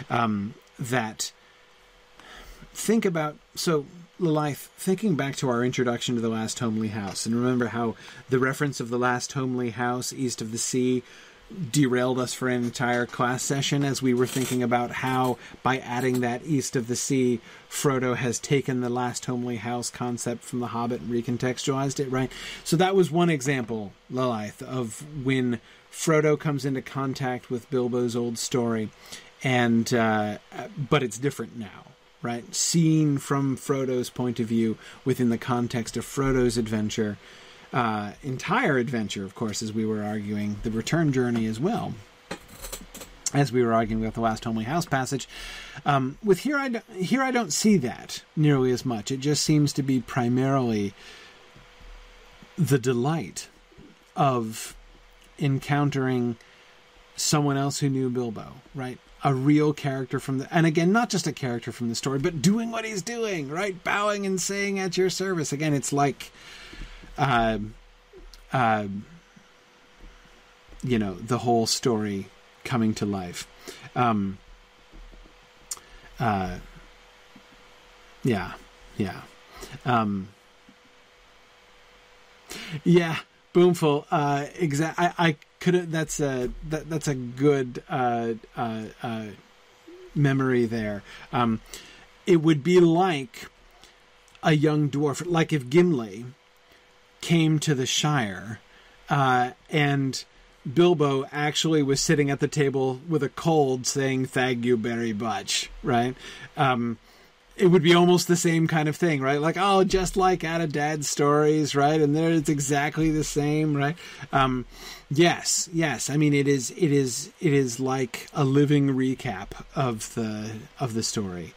Lilith, thinking back to our introduction to The Last Homely House, and remember how the reference of The Last Homely House, East of the Sea, derailed us for an entire class session as we were thinking about how, by adding that East of the Sea, Frodo has taken the Last Homely House concept from The Hobbit and recontextualized it, right? So that was one example, Lilith, of when Frodo comes into contact with Bilbo's old story, and but it's different now, right? Seen from Frodo's point of view within the context of Frodo's adventure, entire adventure, of course, as we were arguing, the return journey as well. as we were arguing about the last Homely House passage. With here I don't see that nearly as much. It just seems to be primarily the delight of encountering someone else who knew Bilbo, right? A real character and again, not just a character from the story, but doing what he's doing, right? Bowing and saying at your service. Again, it's like, the whole story coming to life. Boomful. I could have. That's a good memory there. It would be like a young dwarf, like if Gimli came to the Shire, and Bilbo actually was sitting at the table with a cold saying, "Thank you very much," right? It would be almost the same kind of thing, right? Like, oh, just like out of Dad's stories, right? And there it's exactly the same, right? Yes. I mean, it is like a living recap of the story.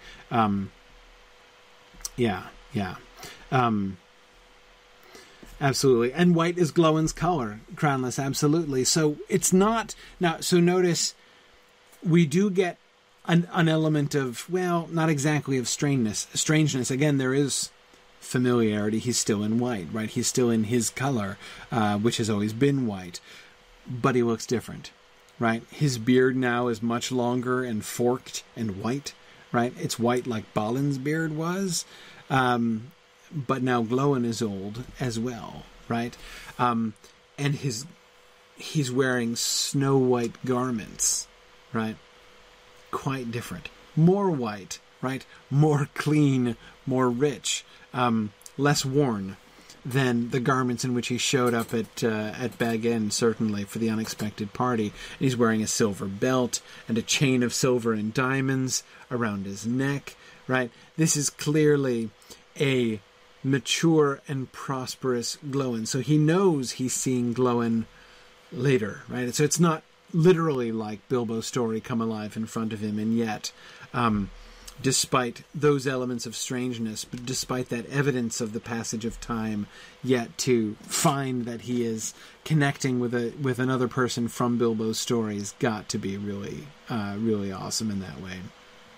Absolutely. And white is Glóin's color, Crownless, absolutely. So it's not... Now, so notice, we do get an element of, well, not exactly of strangeness. Again, there is familiarity. He's still in white, right? He's still in his color, which has always been white. But he looks different, right? His beard now is much longer and forked and white, right? It's white like Balin's beard was. But now Glóin is old as well, right? And he's wearing snow white garments, right? Quite different. More white, right? More clean, more rich, less worn than the garments in which he showed up at Bag End, certainly, for the unexpected party. And he's wearing a silver belt and a chain of silver and diamonds around his neck, right? This is clearly a mature and prosperous Glóin. So he knows he's seeing Glóin later, right? So it's not literally like Bilbo's story come alive in front of him, and yet, despite those elements of strangeness, but despite that evidence of the passage of time, yet to find that he is connecting with another person from Bilbo's story has got to be really, really awesome in that way.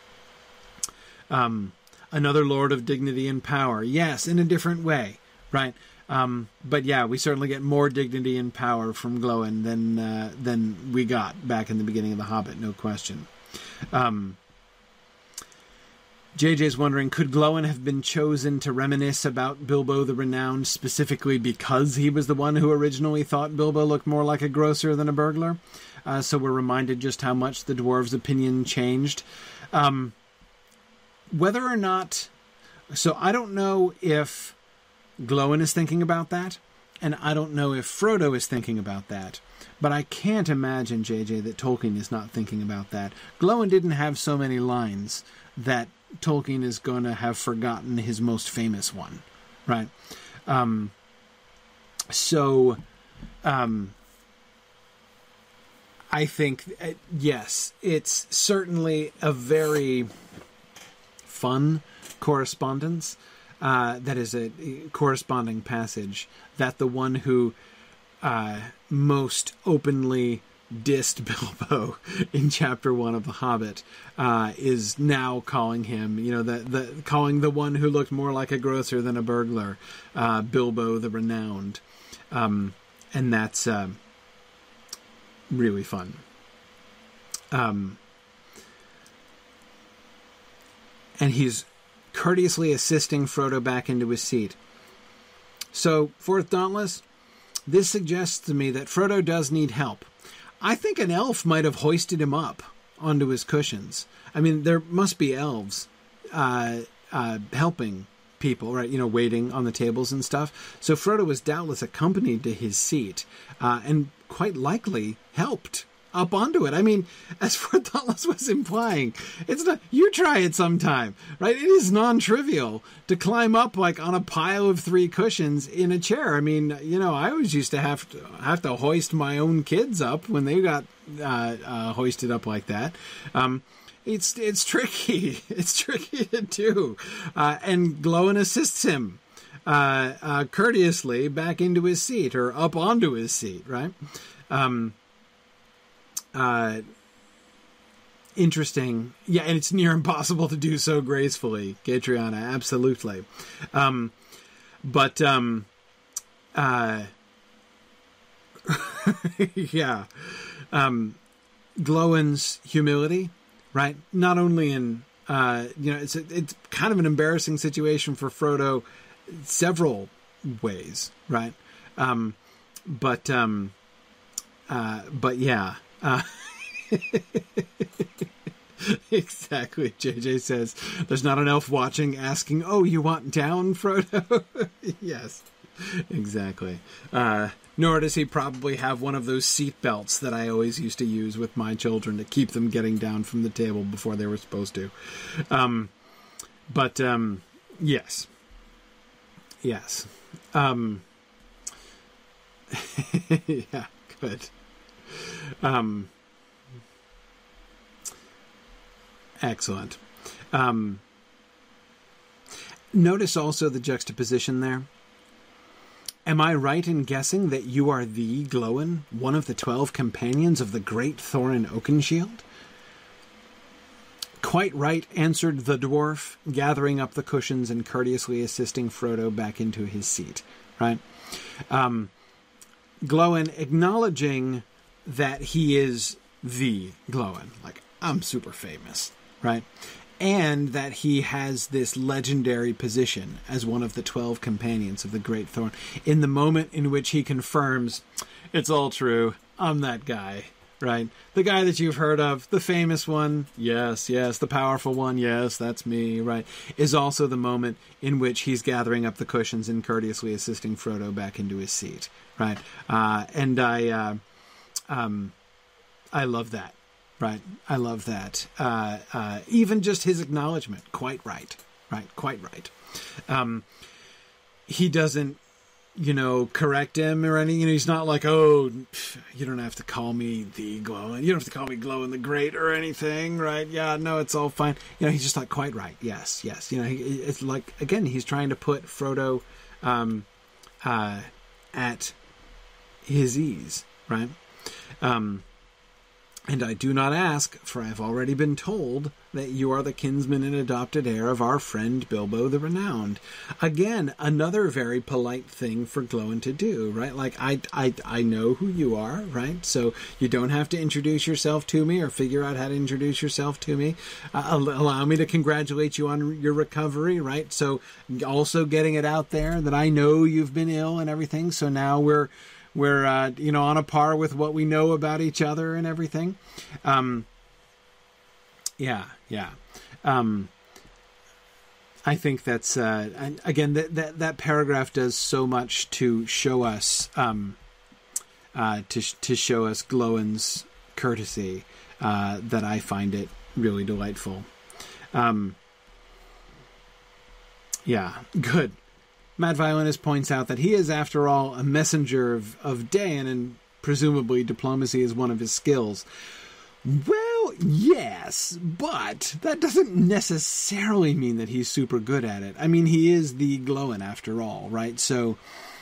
Another Lord of dignity and power. Yes, in a different way, right? But yeah, we certainly get more dignity and power from Glóin than we got back in the beginning of The Hobbit, no question. JJ's wondering, could Glóin have been chosen to reminisce about Bilbo the Renowned specifically because he was the one who originally thought Bilbo looked more like a grocer than a burglar? So we're reminded just how much the dwarves' opinion changed. Whether or not... So I don't know if Glóin is thinking about that, and I don't know if Frodo is thinking about that. But I can't imagine, JJ, that Tolkien is not thinking about that. Glóin didn't have so many lines that Tolkien is going to have forgotten his most famous one, right? I think, yes, it's certainly a very fun correspondence. That is a corresponding passage that the one who most openly dissed Bilbo in chapter 1 of The Hobbit is now calling him, calling the one who looked more like a grocer than a burglar, Bilbo the Renowned. And that's really fun. And he's courteously assisting Frodo back into his seat. So, Fourth Dauntless, this suggests to me that Frodo does need help. I think an elf might have hoisted him up onto his cushions. I mean, there must be elves helping people, right? Waiting on the tables and stuff. So Frodo was doubtless accompanied to his seat and quite likely helped up onto it. I mean, as Thoughtless was implying, it's not, you try it sometime, right? It is non-trivial to climb up like on a pile of 3 cushions in a chair. I mean, I always used to have to hoist my own kids up when they got hoisted up like that. It's tricky. It's tricky to do. And Glowin assists him courteously back into his seat, or up onto his seat, right? Interesting. Yeah, and it's near impossible to do so gracefully, Catriona, absolutely. Yeah. Glowin's humility, right? Not only in, it's kind of an embarrassing situation for Frodo several ways, right? But yeah. Exactly. JJ says, there's not an elf watching asking, oh, you want down, Frodo? Yes, exactly. Nor does he probably have one of those seat belts that I always used to use with my children to keep them getting down from the table before they were supposed to. Yes. Yes. Yeah, good. Excellent. Notice also the juxtaposition there. Am I right in guessing that you are the Glowin, one of the 12 companions of the great Thorin Oakenshield? Quite right, answered the dwarf, gathering up the cushions and courteously assisting Frodo back into his seat. Right? Glowin acknowledging that he is the Glowin. Like, I'm super famous. Right? And that he has this legendary position as one of the 12 companions of the Great Thorin. In the moment in which he confirms, it's all true, I'm that guy, right? The guy that you've heard of, the famous one, yes, the powerful one, yes, that's me, right? Is also the moment in which he's gathering up the cushions and courteously assisting Frodo back into his seat, right? And I love that. Right. I love that. Even just his acknowledgement. Quite right. Right. Quite right. He doesn't, correct him or anything. He's not like, oh, you don't have to call me the Glowin. You don't have to call me Glowin the Great or anything. Right. Yeah. No, it's all fine. He's just like, quite right. Yes. It's like, again, he's trying to put Frodo at his ease. Right. And I do not ask, for I have already been told that you are the kinsman and adopted heir of our friend Bilbo the Renowned. Again, another very polite thing for Glowin to do, right? Like, I know who you are, right? So you don't have to introduce yourself to me or figure out how to introduce yourself to me. Allow me to congratulate you on your recovery, right? So also getting it out there that I know you've been ill and everything. So now we're on a par with what we know about each other and everything. Yeah. I think that's, again, that paragraph does so much to show us, to show us Glowin's courtesy, that I find it really delightful. Yeah, good. Mad Violinist points out that he is, after all, a messenger of Dain, and presumably diplomacy is one of his skills. Well, yes, but that doesn't necessarily mean that he's super good at it. I mean, he is the Glowin after all, right? So,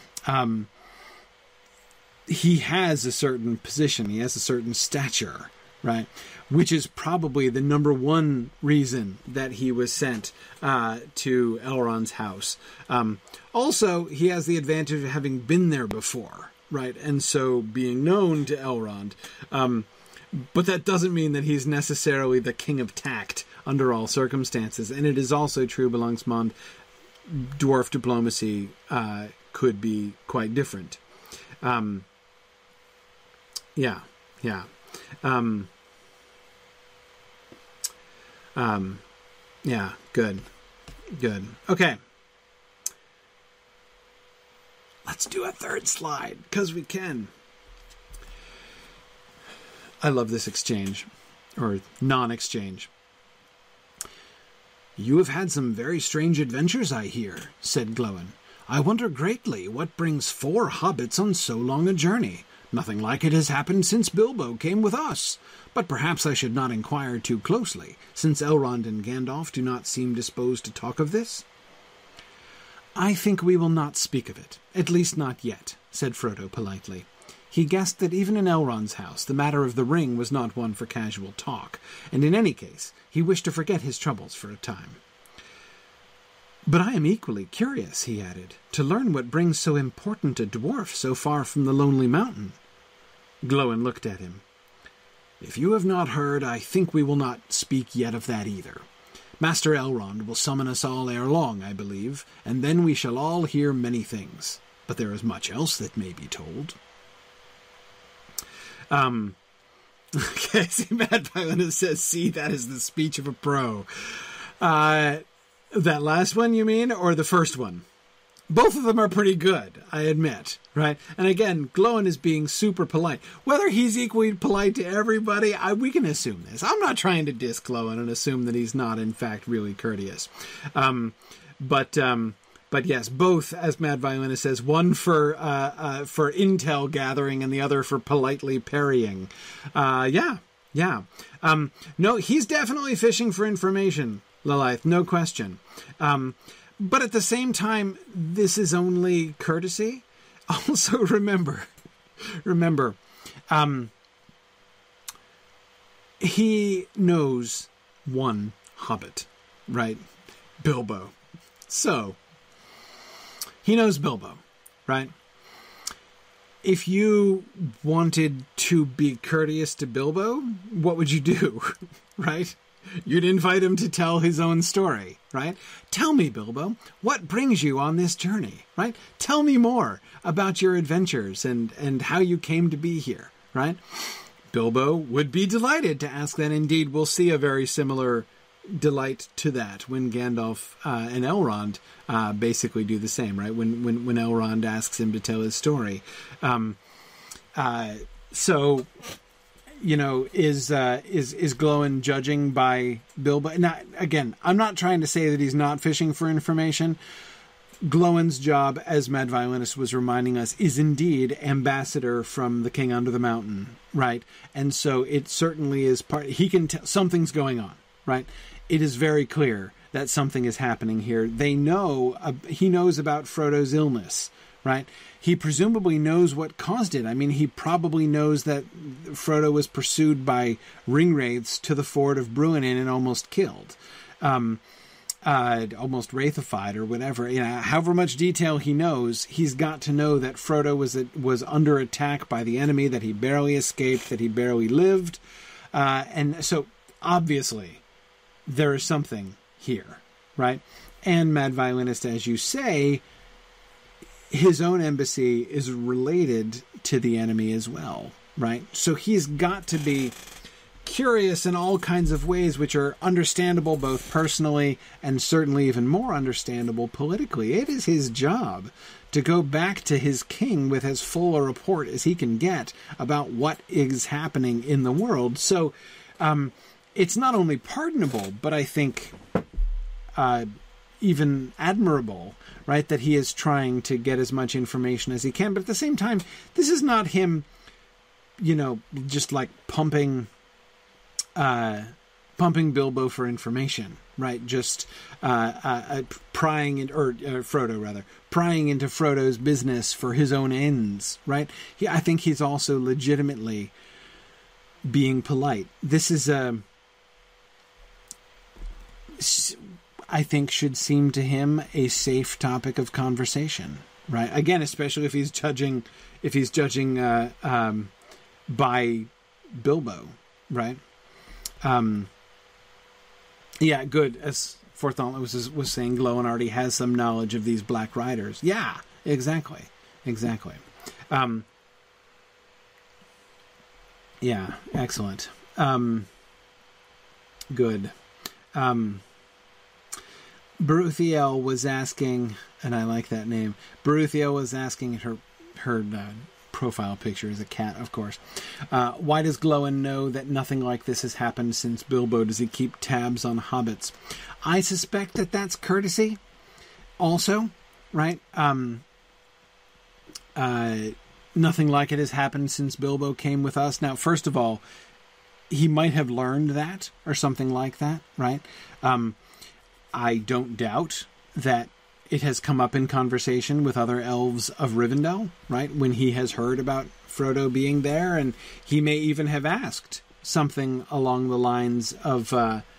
he has a certain position, he has a certain stature, right? Which is probably the number one reason that he was sent to Elrond's house. Also, he has the advantage of having been there before, right? And so being known to Elrond. But that doesn't mean that he's necessarily the king of tact under all circumstances. And it is also true, Belangsmond, dwarf diplomacy could be quite different. Yeah. Yeah, good. Okay. Let's do a third slide, because we can. I love this exchange, or non-exchange. "You have had some very strange adventures, I hear," said Glóin. "I wonder greatly what brings 4 hobbits on so long a journey. Nothing like it has happened since Bilbo came with us. But perhaps I should not inquire too closely, since Elrond and Gandalf do not seem disposed to talk of this." "I think we will not speak of it, at least not yet," said Frodo politely. He guessed that even in Elrond's house the matter of the ring was not one for casual talk, and in any case he wished to forget his troubles for a time. "But I am equally curious," he added, "to learn what brings so important a dwarf so far from the Lonely Mountain." Glóin looked at him. "If you have not heard, I think we will not speak yet of that either. Master Elrond will summon us all ere long, I believe, and then we shall all hear many things. But there is much else that may be told." Okay, see, Matt Violina says, "See, that is the speech of a pro." That last one, you mean, or the first one? Both of them are pretty good, I admit, right? And again, Glóin is being super polite. Whether he's equally polite to everybody, we can assume this. I'm not trying to diss Glóin and assume that he's not, in fact, really courteous. But yes, both, as Mad Violina says, one for intel gathering and the other for politely parrying. Yeah. No, he's definitely fishing for information, Lilith, no question. But at the same time, this is only courtesy. Also, remember, he knows one hobbit, right? Bilbo. So, he knows Bilbo, right? If you wanted to be courteous to Bilbo, what would you do, right? You'd invite him to tell his own story, right? "Tell me, Bilbo, what brings you on this journey, right? Tell me more about your adventures and how you came to be here, right?" Bilbo would be delighted to ask that. Indeed, we'll see a very similar delight to that when Gandalf and Elrond basically do the same, right? When Elrond asks him to tell his story. So, you know, is Glóin judging by Bilbo? Now, again, I'm not trying to say that he's not fishing for information. Glóin's job, as Mad Violinist was reminding us, is indeed ambassador from the King Under the Mountain, right? And so it certainly is he can tell something's going on, right? It is very clear that something is happening here. He knows about Frodo's illness, right? He presumably knows what caused it. I mean, he probably knows that Frodo was pursued by ringwraiths to the ford of Bruinen and almost killed. Almost wraithified or whatever. You know, however much detail he knows, he's got to know that Frodo was under attack by the enemy, that he barely escaped, that he barely lived. And so, obviously, there is something here, right? And Mad Violinist, as you say, his own embassy is related to the enemy as well, right? So he's got to be curious in all kinds of ways, which are understandable both personally and certainly even more understandable politically. It is his job to go back to his king with as full a report as he can get about what is happening in the world. So it's not only pardonable, but I think even admirable, right, that he is trying to get as much information as he can. But at the same time, this is not him, you know, just like pumping Bilbo for information, right? Just prying into Frodo's business for his own ends, right? I think he's also legitimately being polite. This is I think should seem to him a safe topic of conversation, right? Again, especially if he's judging by Bilbo, right? Yeah, good. As Forthaunt was saying, Glóin already has some knowledge of these Black Riders. Yeah, exactly. Yeah, excellent. Good. Beruthiel was asking, and I like that name, Beruthiel was asking her profile picture is a cat, of course. Why does Glóin know that nothing like this has happened since Bilbo? Does he keep tabs on hobbits? I suspect that that's courtesy also, right? Nothing like it has happened since Bilbo came with us. Now, first of all, he might have learned that or something like that, right? I don't doubt that it has come up in conversation with other elves of Rivendell, right? When he has heard about Frodo being there, and he may even have asked something along the lines of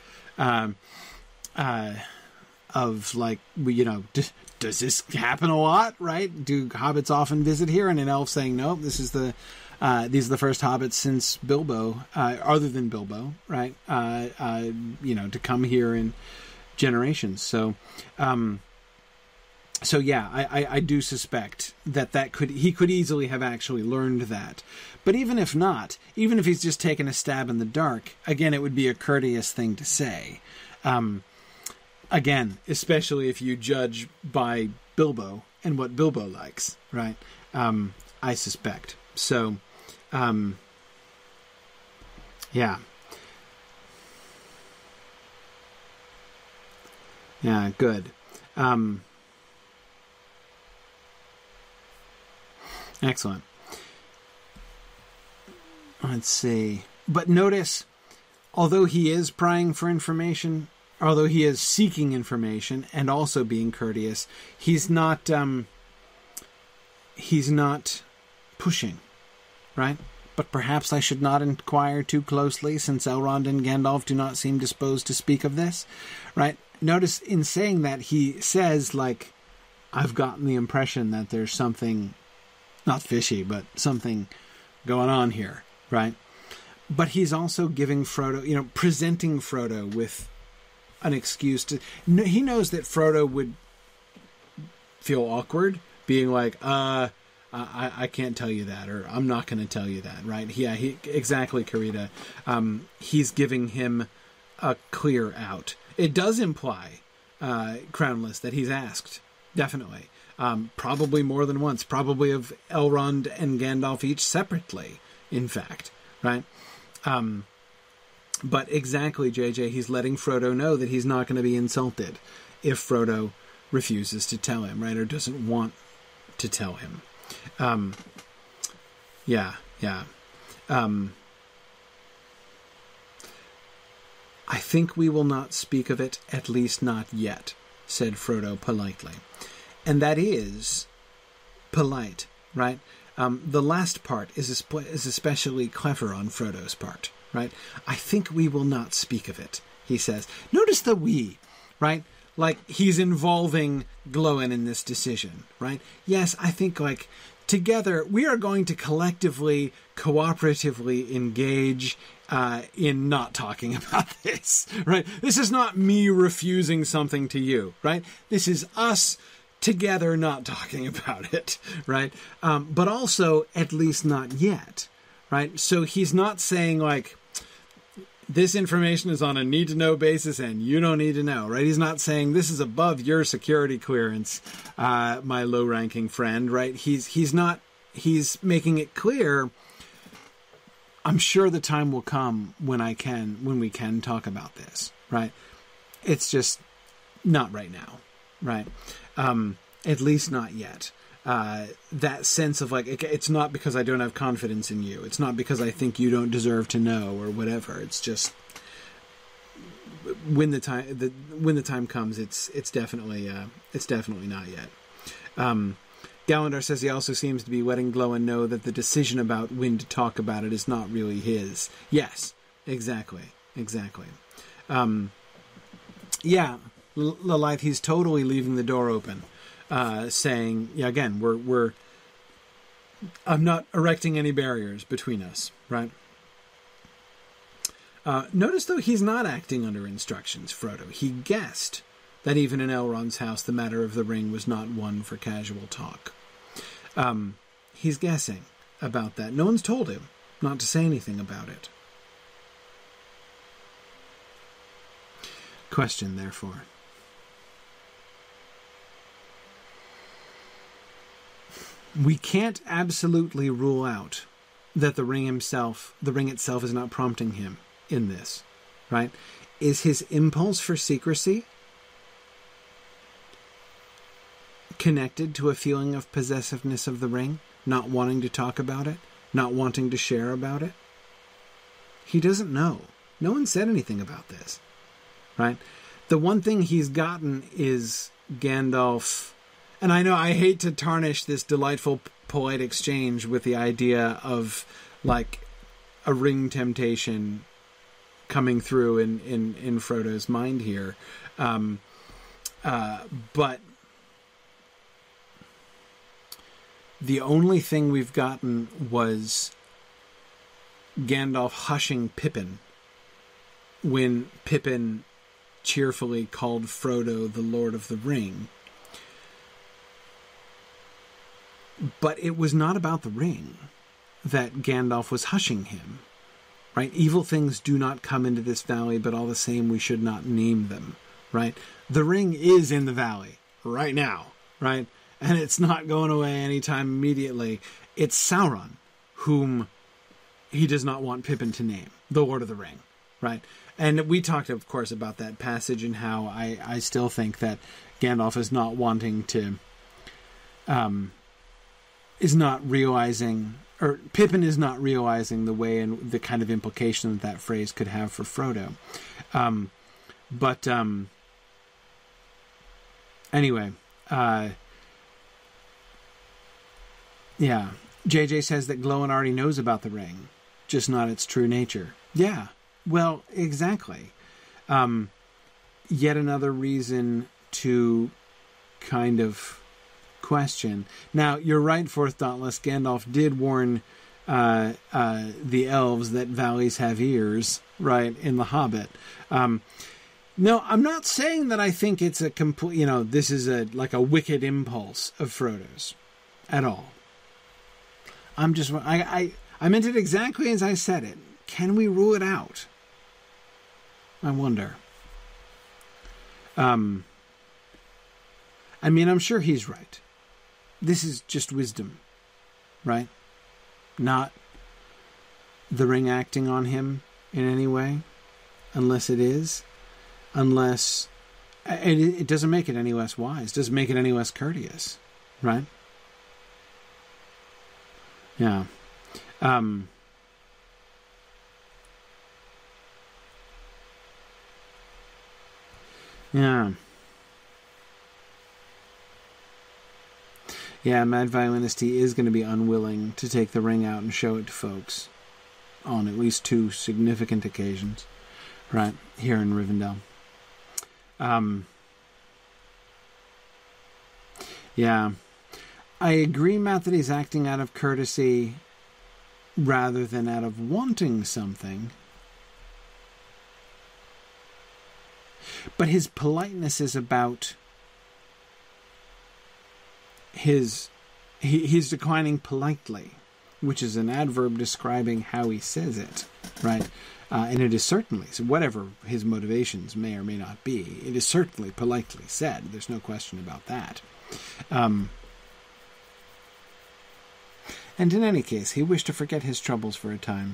like, you know, does this happen a lot, right? Do hobbits often visit here? And an elf saying, no, this is these are the first hobbits since Bilbo, other than Bilbo, right? You know, to come here in generations. So yeah, I do suspect that he could easily have actually learned that. But even if not, even if he's just taken a stab in the dark, again, it would be a courteous thing to say. Again, especially if you judge by Bilbo and what Bilbo likes, right? I suspect. So, yeah. Yeah, good. Excellent. Let's see. But notice, although he is prying for information, although he is seeking information and also being courteous, he's not pushing, right? But perhaps I should not inquire too closely, since Elrond and Gandalf do not seem disposed to speak of this, right? Notice in saying that, he says, like, I've gotten the impression that there's something, not fishy, but something going on here, right? But he's also giving Frodo, you know, presenting Frodo with an excuse to... He knows that Frodo would feel awkward, being like, I can't tell you that, or I'm not going to tell you that, right? Yeah, exactly, Karita. He's giving him a clear out. It does imply, Crownless, that he's asked, definitely. Probably more than once, probably of Elrond and Gandalf each separately, in fact, right? But exactly, JJ, he's letting Frodo know that he's not going to be insulted if Frodo refuses to tell him, right? Or doesn't want to tell him. Yeah. I think we will not speak of it, at least not yet, said Frodo politely. And that is polite, right? The last part is especially clever on Frodo's part, right? I think we will not speak of it, he says. Notice the we, right? Like, he's involving Glóin in this decision, right? Yes, I think, like, together we are going to collectively, cooperatively engage in not talking about this, right? This is not me refusing something to you, right? This is us together not talking about it, right? But also, at least not yet, right? So he's not saying, like, this information is on a need-to-know basis and you don't need to know, right? He's not saying this is above your security clearance, my low-ranking friend, right? He's making it clear, I'm sure the time will come when we can talk about this, right? It's just not right now, right? At least not yet. That sense of, like, it's not because I don't have confidence in you. It's not because I think you don't deserve to know or whatever. It's just when the time comes, it's definitely not yet. Galandar says he also seems to be letting Glóin know that the decision about when to talk about it is not really his. Yes, exactly. Yeah, Lilith, he's totally leaving the door open. Saying, yeah, again, I'm not erecting any barriers between us, right? Notice, though, he's not acting under instructions, Frodo. He guessed that even in Elrond's house, the matter of the ring was not one for casual talk. He's guessing about that. No one's told him not to say anything about it. Question, therefore. we can't absolutely rule out that the ring itself is not prompting him in this, right? Is his impulse for secrecy connected to a feeling of possessiveness of the ring, not wanting to talk about it, not wanting to share about it? He doesn't know. No one said anything about this, right? The one thing he's gotten is Gandalf, and I know I hate to tarnish this delightful polite exchange with the idea of like a ring temptation coming through in Frodo's mind here, but the only thing we've gotten was Gandalf hushing Pippin when Pippin cheerfully called Frodo the Lord of the Ring. But it was not about the ring that Gandalf was hushing him, right? Evil things do not come into this valley, but all the same we should not name them, right? The ring is in the valley right now, right? And it's not going away anytime immediately. It's Sauron, whom he does not want Pippin to name, the Lord of the Ring, right? And we talked, of course, about that passage and how I still think that Gandalf is not wanting to, is not realizing, or Pippin is not realizing the way and the kind of implication that phrase could have for Frodo. Anyway, yeah. JJ says that Glóin already knows about the ring, just not its true nature. Yeah, well, exactly. Yet another reason to kind of question. Now, you're right, Fourth Dauntless. Gandalf did warn the elves that valleys have ears, right, in The Hobbit. No, I'm not saying that I think it's a complete, this is like a wicked impulse of Frodo's at all. I'm just, I meant it exactly as I said it. Can we rule it out? I wonder. I'm sure he's right. This is just wisdom, right? Not the ring acting on him in any way, unless it is. Unless it doesn't make it any less wise, doesn't make it any less courteous, right? Yeah. Yeah. Yeah, Mad Violinist is going to be unwilling to take the ring out and show it to folks on at least 2 significant occasions, right, here in Rivendell. Yeah. I agree, Matt, that he's acting out of courtesy rather than out of wanting something. But his politeness is about he's declining politely, which is an adverb describing how he says it, right? And it is certainly, so whatever his motivations may or may not be, it is certainly politely said. There's no question about that. And in any case, he wished to forget his troubles for a time.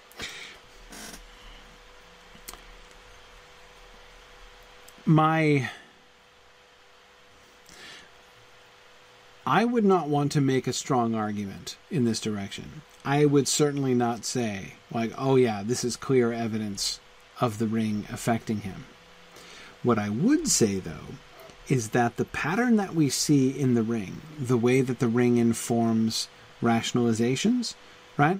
I would not want to make a strong argument in this direction. I would certainly not say, like, oh yeah, this is clear evidence of the ring affecting him. What I would say, though, is that the pattern that we see in the ring, the way that the ring informs rationalizations, right,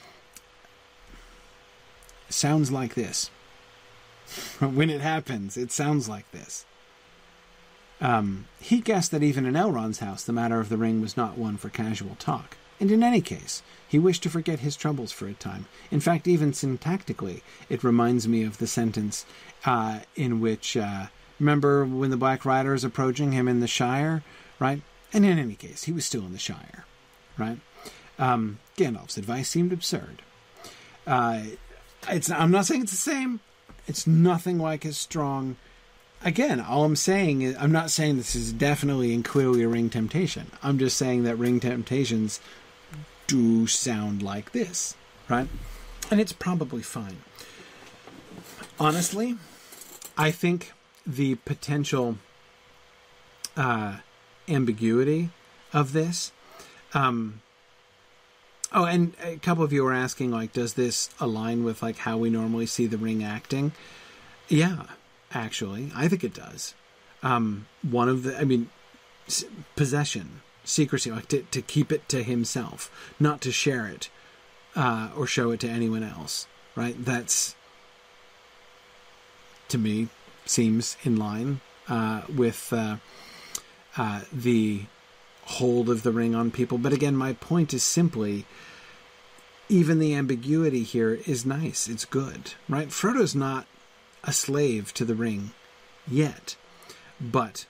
sounds like this. When it happens, it sounds like this. He guessed that even in Elrond's house, the matter of the ring was not one for casual talk. And in any case, he wished to forget his troubles for a time. In fact, even syntactically, it reminds me of the sentence in which, remember when the Black Rider is approaching him in the Shire, right? And in any case, he was still in the Shire, right? Gandalf's advice seemed absurd. I'm not saying it's the same. It's nothing like as strong. again, all I'm saying is, I'm not saying this is definitely and clearly a ring temptation. I'm just saying that ring temptations do sound like this, right? And it's probably fine. Honestly, I think the potential ambiguity of this. Oh, and a couple of you were asking, like, does this align with, like, how we normally see the ring acting? Yeah, actually, I think it does. One of the, I mean, possession, secrecy, like to keep it to himself, not to share it or show it to anyone else, right? That's, to me, seems in line with the hold of the ring on people. But again, my point is simply, even the ambiguity here is nice. It's good, right? Frodo's not a slave to the ring yet, but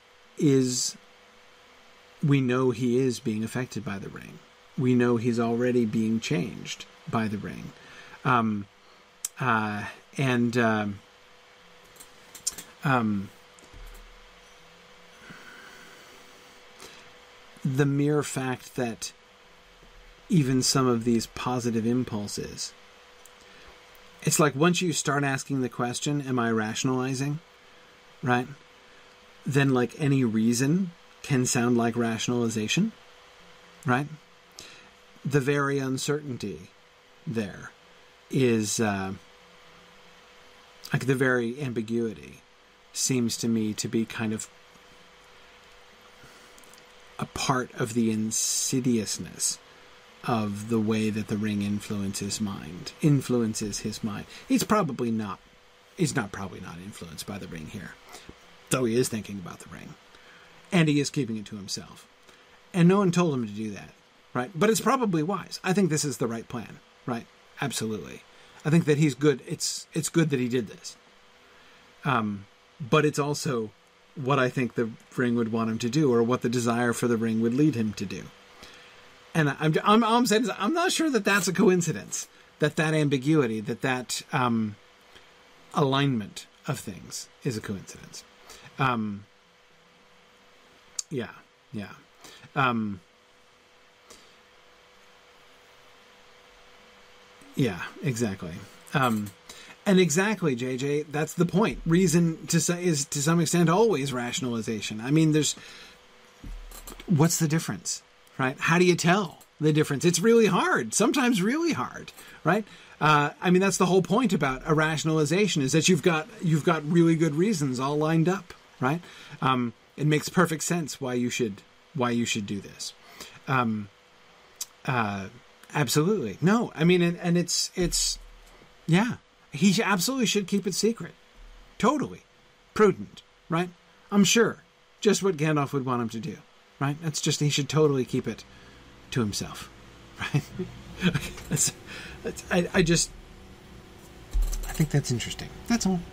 we know he is being affected by the ring. We know he's already being changed by the ring. The mere fact that even some of these positive impulses, it's like once you start asking the question, am I rationalizing? Right? Then like any reason can sound like rationalization. Right? The very uncertainty there is, like the very ambiguity seems to me to be kind of a part of the insidiousness of the way that the ring influences his mind. He's probably not influenced by the ring here, though he is thinking about the ring, and he is keeping it to himself, and no one told him to do that, right? But it's probably wise. I think this is the right plan, right? Absolutely. I think that he's good. It's good that he did this, but it's also what I think the ring would want him to do, or what the desire for the ring would lead him to do. And I'm saying is I'm not sure that that's a coincidence, that ambiguity, that alignment of things is a coincidence. Yeah. Yeah, exactly. And exactly, JJ, that's the point. Reason to say is to some extent always rationalization. I mean, what's the difference, right? How do you tell the difference? It's really hard, sometimes really hard, right? I mean, that's the whole point about a rationalization, is that you've got really good reasons all lined up, right? It makes perfect sense why you should do this. Absolutely. No, I mean, and it's yeah. He absolutely should keep it secret. Totally. Prudent, right? I'm sure. Just what Gandalf would want him to do, right? That's just, he should totally keep it to himself, right? I think that's interesting. That's all.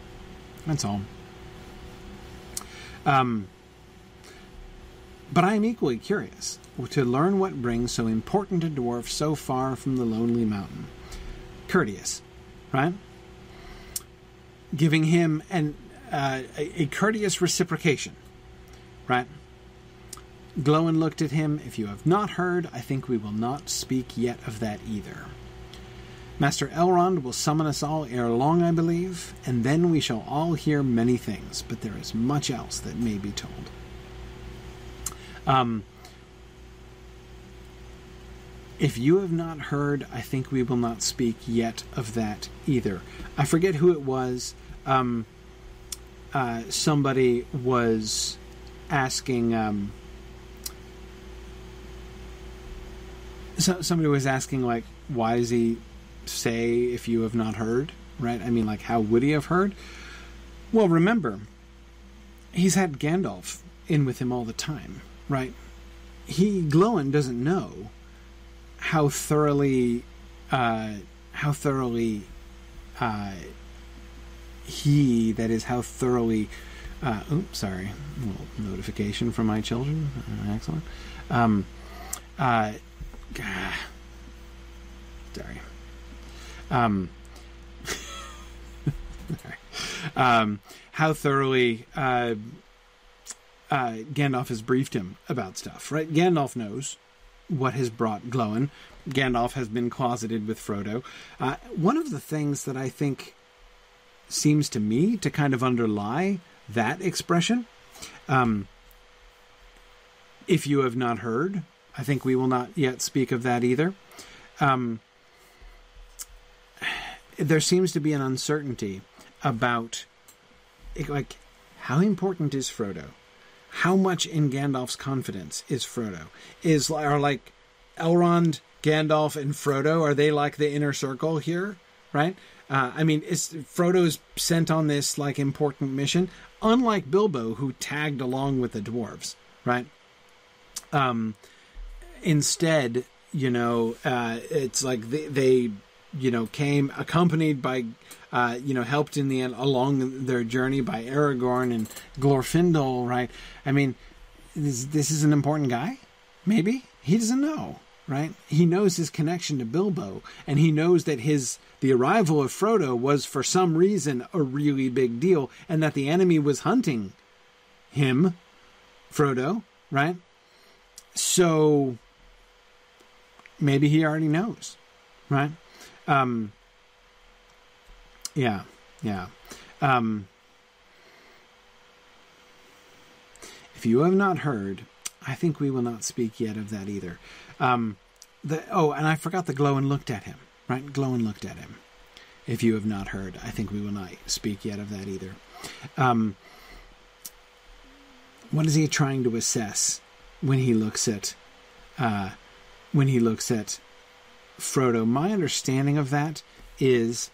But I am equally curious to learn what brings so important a dwarf so far from the lonely mountain. Courteous, right? Giving him a courteous reciprocation, right? Glóin looked at him. If you have not heard, I think we will not speak yet of that either. Master Elrond will summon us all ere long, I believe, and then we shall all hear many things, but there is much else that may be told. If you have not heard, I think we will not speak yet of that either. I forget who it was. Somebody was asking... somebody was asking, like, why does he say if you have not heard, right? I mean, like, how would he have heard? Well, remember, he's had Gandalf in with him all the time, right? Glóin doesn't know how thoroughly how thoroughly sorry, a little notification from my children. Excellent. Sorry. how thoroughly Gandalf has briefed him about stuff, right? Gandalf knows what has brought Glóin. Gandalf has been closeted with Frodo. One of the things that I think seems to me to kind of underlie that expression, if you have not heard, I think we will not yet speak of that either. There seems to be an uncertainty about, like, how important is Frodo? How much in Gandalf's confidence is Frodo? Are like Elrond, Gandalf, and Frodo, are they like the inner circle here, right? I mean, Frodo's sent on this like important mission, unlike Bilbo, who tagged along with the dwarves, right? Instead, it's like they came accompanied by, helped in the end along their journey by Aragorn and Glorfindel, right? I mean, this is an important guy. Maybe he doesn't know, right? He knows his connection to Bilbo, and he knows that the arrival of Frodo was for some reason a really big deal, and that the enemy was hunting him, Frodo, right? So maybe he already knows, right? Yeah. If you have not heard, I think we will not speak yet of that either. And I forgot that Glóin looked at him, right? Glóin looked at him. If you have not heard, I think we will not speak yet of that either. What is he trying to assess when he looks at Frodo? My understanding of that is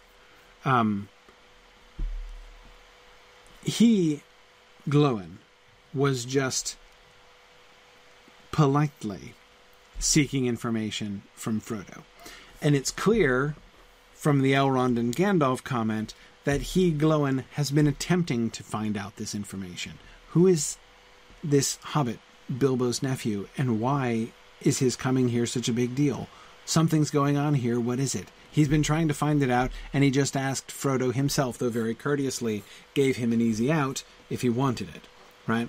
Glóin, was just politely seeking information from Frodo. And it's clear from the Elrond and Gandalf comment that Glóin, has been attempting to find out this information. Who is this hobbit, Bilbo's nephew, and why is his coming here such a big deal? Something's going on here. What is it? He's been trying to find it out, and he just asked Frodo himself, though very courteously gave him an easy out if he wanted it, right?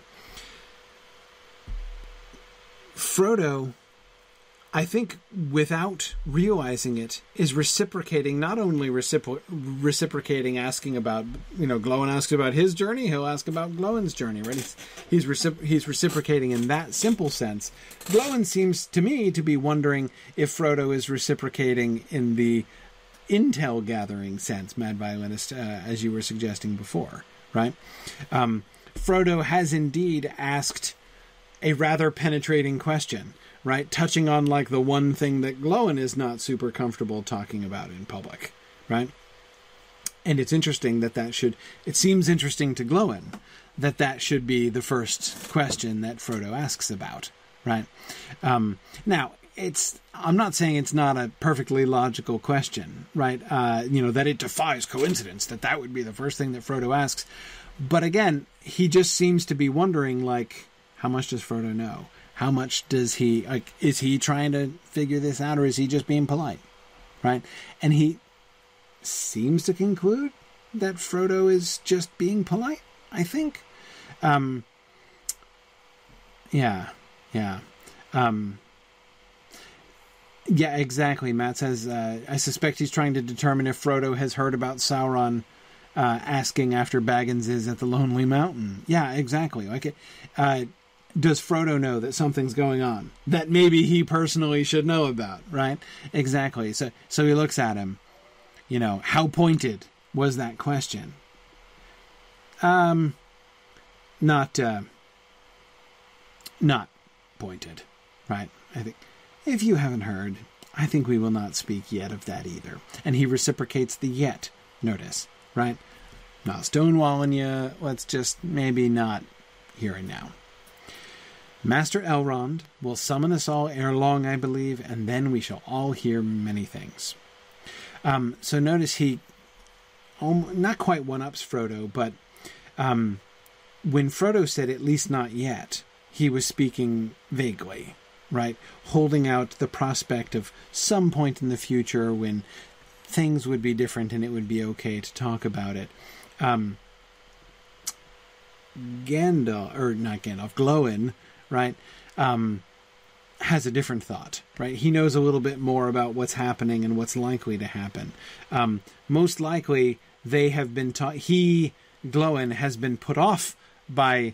Frodo, I think, without realizing it, is reciprocating, not only reciprocating, asking about, Glóin asks about his journey, he'll ask about Glóin's journey, right? He's reciprocating in that simple sense. Glóin seems to me to be wondering if Frodo is reciprocating in the intel gathering sense, Mad Violinist, as you were suggesting before, right? Frodo has indeed asked a rather penetrating question, right? Touching on like the one thing that Glóin is not super comfortable talking about in public, right? And it's interesting it seems interesting to Glóin that should be the first question that Frodo asks about, right? Now, I'm not saying it's not a perfectly logical question, right? That it defies coincidence, that would be the first thing that Frodo asks. But again, he just seems to be wondering, like, how much does Frodo know? How much does he, is he trying to figure this out, or is he just being polite, right? And he seems to conclude that Frodo is just being polite, I think. Yeah, exactly. Matt says, I suspect he's trying to determine if Frodo has heard about Sauron asking after Baggins is at the Lonely Mountain. Yeah, exactly. Does Frodo know that something's going on that maybe he personally should know about, right? Exactly. So he looks at him, how pointed was that question? Not pointed, right? I think if you haven't heard, I think we will not speak yet of that either. And he reciprocates the yet, notice, right? Not stonewalling you. Let's just maybe not here and now. Master Elrond will summon us all ere long, I believe, and then we shall all hear many things. So notice he not quite one-ups Frodo, but when Frodo said, at least not yet, he was speaking vaguely, right? Holding out the prospect of some point in the future when things would be different and it would be okay to talk about it. Glóin, right, has a different thought, right? He knows a little bit more about what's happening and what's likely to happen. Most likely, they have been taught. Glóin, has been put off by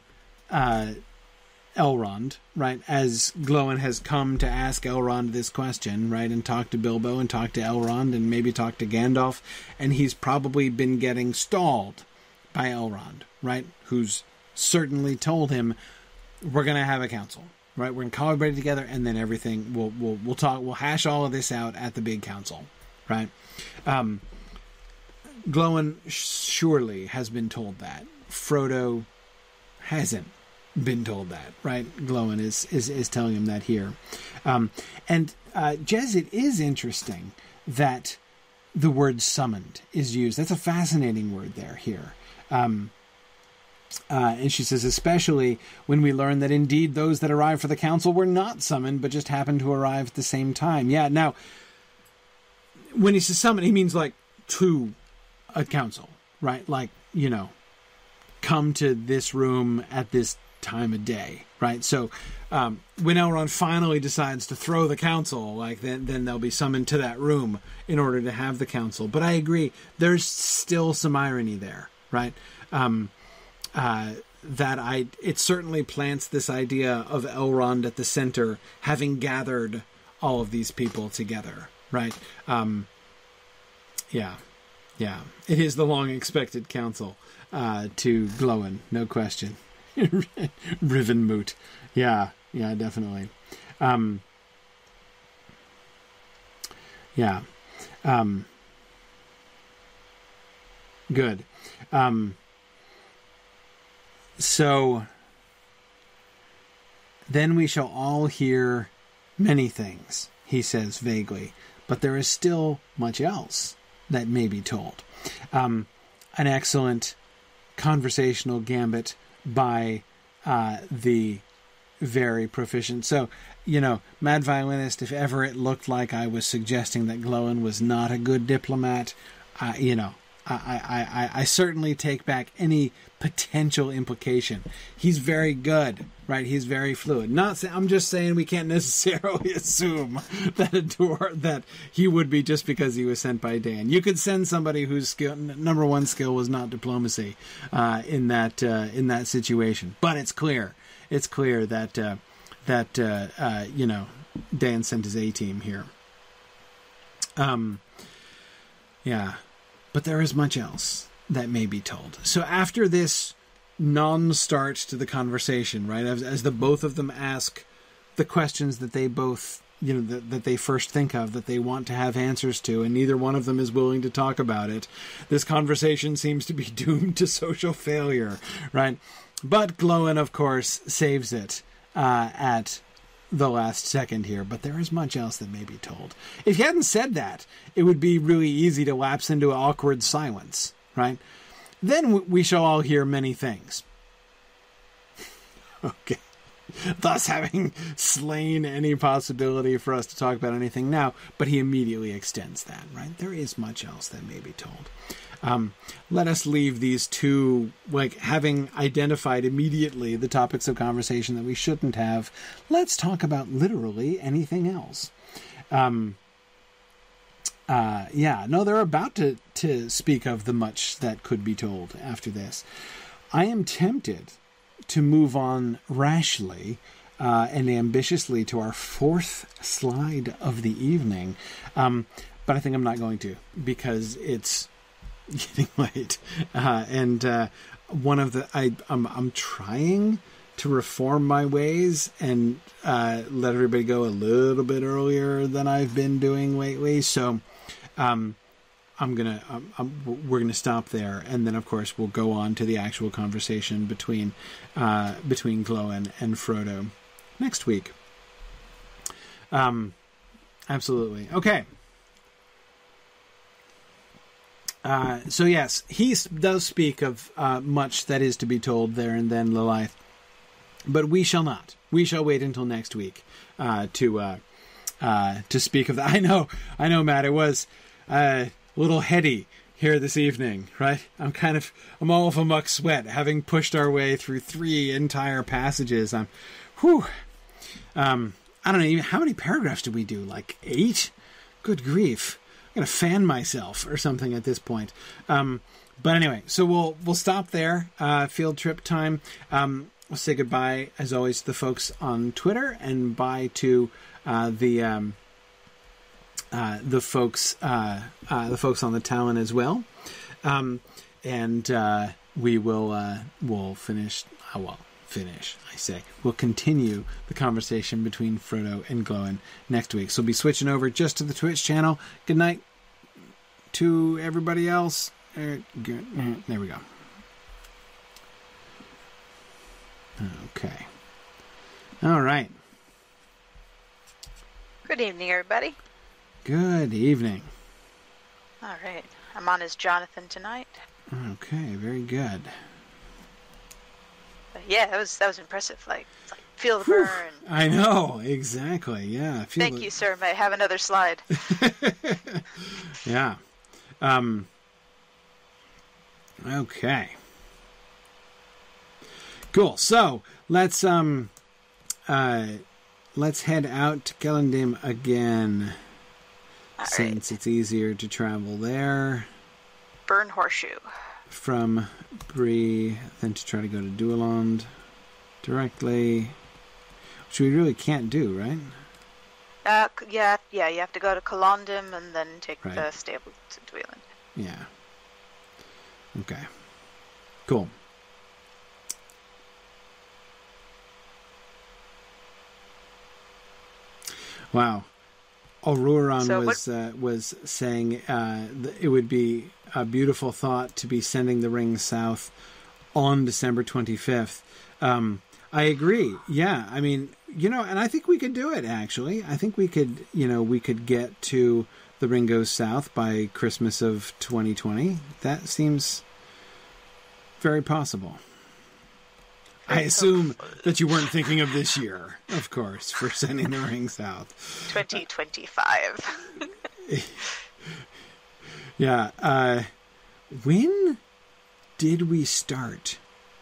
Elrond, right? As Glóin has come to ask Elrond this question, right? And talk to Bilbo and talk to Elrond and maybe talk to Gandalf. And he's probably been getting stalled by Elrond, right? Who's certainly told him, we're going to have a council, right? We're going to call everybody together and then everything, we'll talk, we'll hash all of this out at the big council, right? Glóin surely has been told that. Frodo hasn't been told that, right? Glóin is telling him that here. Jez, it is interesting that the word summoned is used. That's a fascinating word there here. And she says, especially when we learn that indeed those that arrived for the council were not summoned, but just happened to arrive at the same time. Yeah, now, when he says summoned, he means like to a council, right? Like, come to this room at this time of day, right? So when Elrond finally decides to throw the council, like then they'll be summoned to that room in order to have the council. But I agree, there's still some irony there, right? It certainly plants this idea of Elrond at the center, having gathered all of these people together, right? Yeah, it is the long-expected council to Glóin, no question. Rivenmoot. Yeah, definitely. Good. So, then we shall all hear many things, he says vaguely, but there is still much else that may be told. An excellent conversational gambit by the very proficient. So, Mad Violinist, if ever it looked like I was suggesting that Glóin was not a good diplomat, I certainly take back any potential implication. He's very good, right? He's very fluid. I'm just saying we can't necessarily assume that he would be just because he was sent by Dan. You could send somebody whose number one skill was not diplomacy in that situation. But it's clear that Dan sent his A-team here. But there is much else that may be told. So after this non-start to the conversation, right, as the both of them ask the questions that they both, that they first think of, that they want to have answers to, and neither one of them is willing to talk about it, this conversation seems to be doomed to social failure, right? But Glóin, of course, saves it at the last second here, but there is much else that may be told. If you hadn't said that, it would be really easy to lapse into awkward silence, right? Then we shall all hear many things. Okay. Thus having slain any possibility for us to talk about anything now, but he immediately extends that, right? There is much else that may be told. Let us leave these two, having identified immediately the topics of conversation that we shouldn't have. Let's talk about literally anything else. They're about to speak of the much that could be told after this. I am tempted to move on rashly and ambitiously to our fourth slide of the evening, but I think I'm not going to, because it's getting late, and I'm trying to reform my ways and let everybody go a little bit earlier than I've been doing lately. So we're gonna stop there, and then of course we'll go on to the actual conversation between Glóin and Frodo next week. Absolutely. Okay. So yes, he does speak of much that is to be told there and then, Lilith, but we shall not. We shall wait until next week to speak of that. I know, Matt. It was a little heady here this evening, right? I'm all of a muck sweat, having pushed our way through 3 entire passages. I don't know, even how many paragraphs did we do? Like 8? Good grief. I'm going to fan myself or something at this point. But anyway, so we'll stop there. Field trip time. We'll say goodbye, as always, to the folks on Twitter, and bye to the folks on the Talon as well. We will finish. We'll continue the conversation between Frodo and Glowin next week. So we'll be switching over just to the Twitch channel. Good night to everybody else. There we go. Okay. All right. Good evening, everybody. Good evening. All right. I'm on as Jonathan tonight. Okay, very good. But yeah, that was impressive. Like feel the burn. I know, exactly. Yeah. Thank you, sir. May I have another slide? Yeah. Okay. Cool. So let's head out to Celondim again, since it's easier to travel there. Burn Horseshoe. From Bree than to try to go to Dueland directly, which we really can't do, right? Yeah. You have to go to Celondim and then take the stable to Dueland. Yeah. Okay. Cool. Wow. Auroran was saying it would be a beautiful thought to be sending the ring south on December 25th. I agree. Yeah. I mean, and I think we could do it, actually. I think we could get to the ring goes south by Christmas of 2020. That seems very possible. I assume that you weren't thinking of this year, of course, for sending the ring south. 2025. Yeah. When did we start?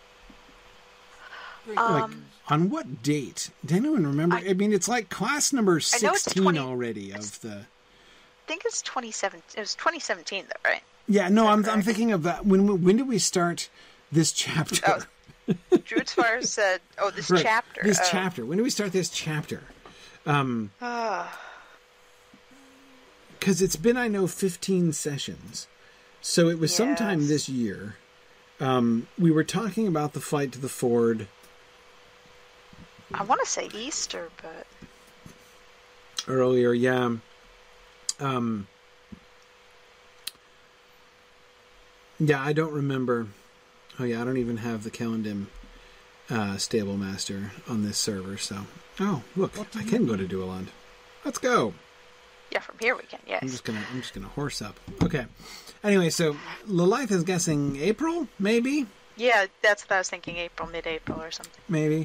On what date? Did anyone remember? I mean, it's like class number 16 already of the... I think it's 2017. It was 2017, though, right? Yeah, no, I'm thinking of that. When did we start this chapter? Oh. Druidsfire said, this chapter. This chapter. When do we start this chapter? Because it's been, I know, 15 sessions. So it was sometime this year. We were talking about the flight to the Ford. I want to say Easter, but... Earlier, yeah. Yeah, I don't remember... Oh yeah, I don't even have the Celondim stable master on this server, so... Oh, look, I can go to Dueland. Let's go! Yeah, from here we can, yes. I'm just gonna horse up. Okay. Anyway, so Lilith is guessing April, maybe? Yeah, that's what I was thinking, mid-April or something. Maybe.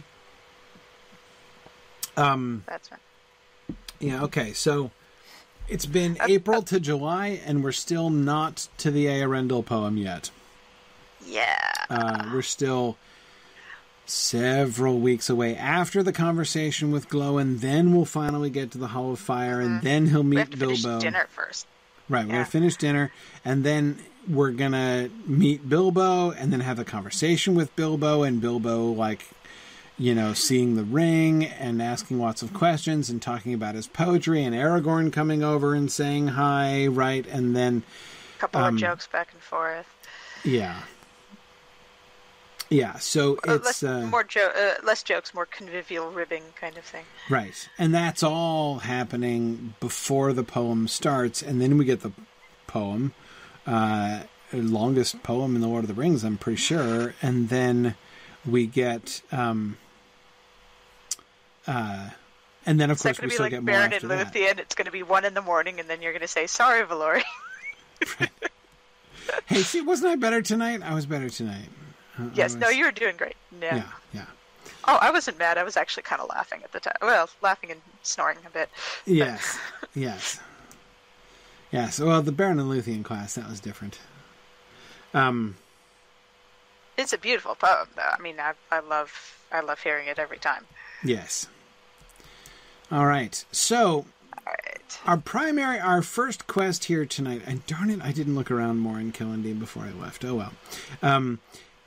That's right. Yeah, okay, so... It's been April to July, and we're still not to the Eärendil poem yet. Yeah. We're still several weeks away. After the conversation with Glowin, then we'll finally get to the Hall of Fire, and then he'll meet Bilbo. We have to finish dinner first. Right, we're going to finish dinner, and then we're going to meet Bilbo, and then have a conversation with Bilbo, and Bilbo, seeing the ring, and asking lots of questions, and talking about his poetry, and Aragorn coming over and saying hi, right, and then... A couple of jokes back and forth. Yeah. Yeah, so it's... less jokes, more convivial ribbing kind of thing. Right, and that's all happening before the poem starts, and then we get the poem, longest poem in the Lord of the Rings, I'm pretty sure, and then we get... and then, of course, we still get more after that. Luthien, it's going to be 1 a.m, and then you're going to say, sorry, Valori. Right. Hey, see, wasn't I better tonight? I was better tonight. Yes, no, you were doing great. Yeah. Yeah. Oh, I wasn't mad. I was actually kind of laughing at the time. Well, laughing and snoring a bit. Yes. Well, the Baron and Luthien class, that was different. It's a beautiful poem, though. I mean, I love hearing it every time. Yes. All right. So, our first quest here tonight, and darn it, I didn't look around more in Kilindine before I left. Oh, well.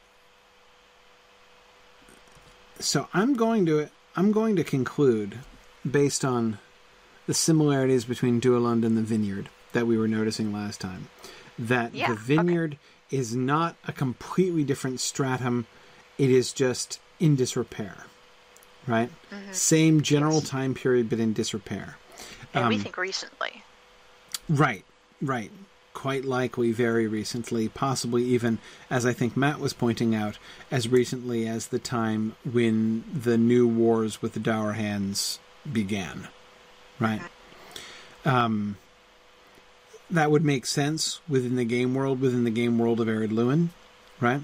So I'm going to conclude, based on the similarities between Dualund and the Vineyard that we were noticing last time, that the Vineyard is not a completely different stratum. It is just in disrepair, right? Mm-hmm. Same general time period, but in disrepair. And we think recently. Right. Quite likely very recently, possibly even, as I think Matt was pointing out, as recently as the time when the new wars with the Dour Hands began. Right? Mm-hmm. That would make sense within the game world of Ered Luin, right?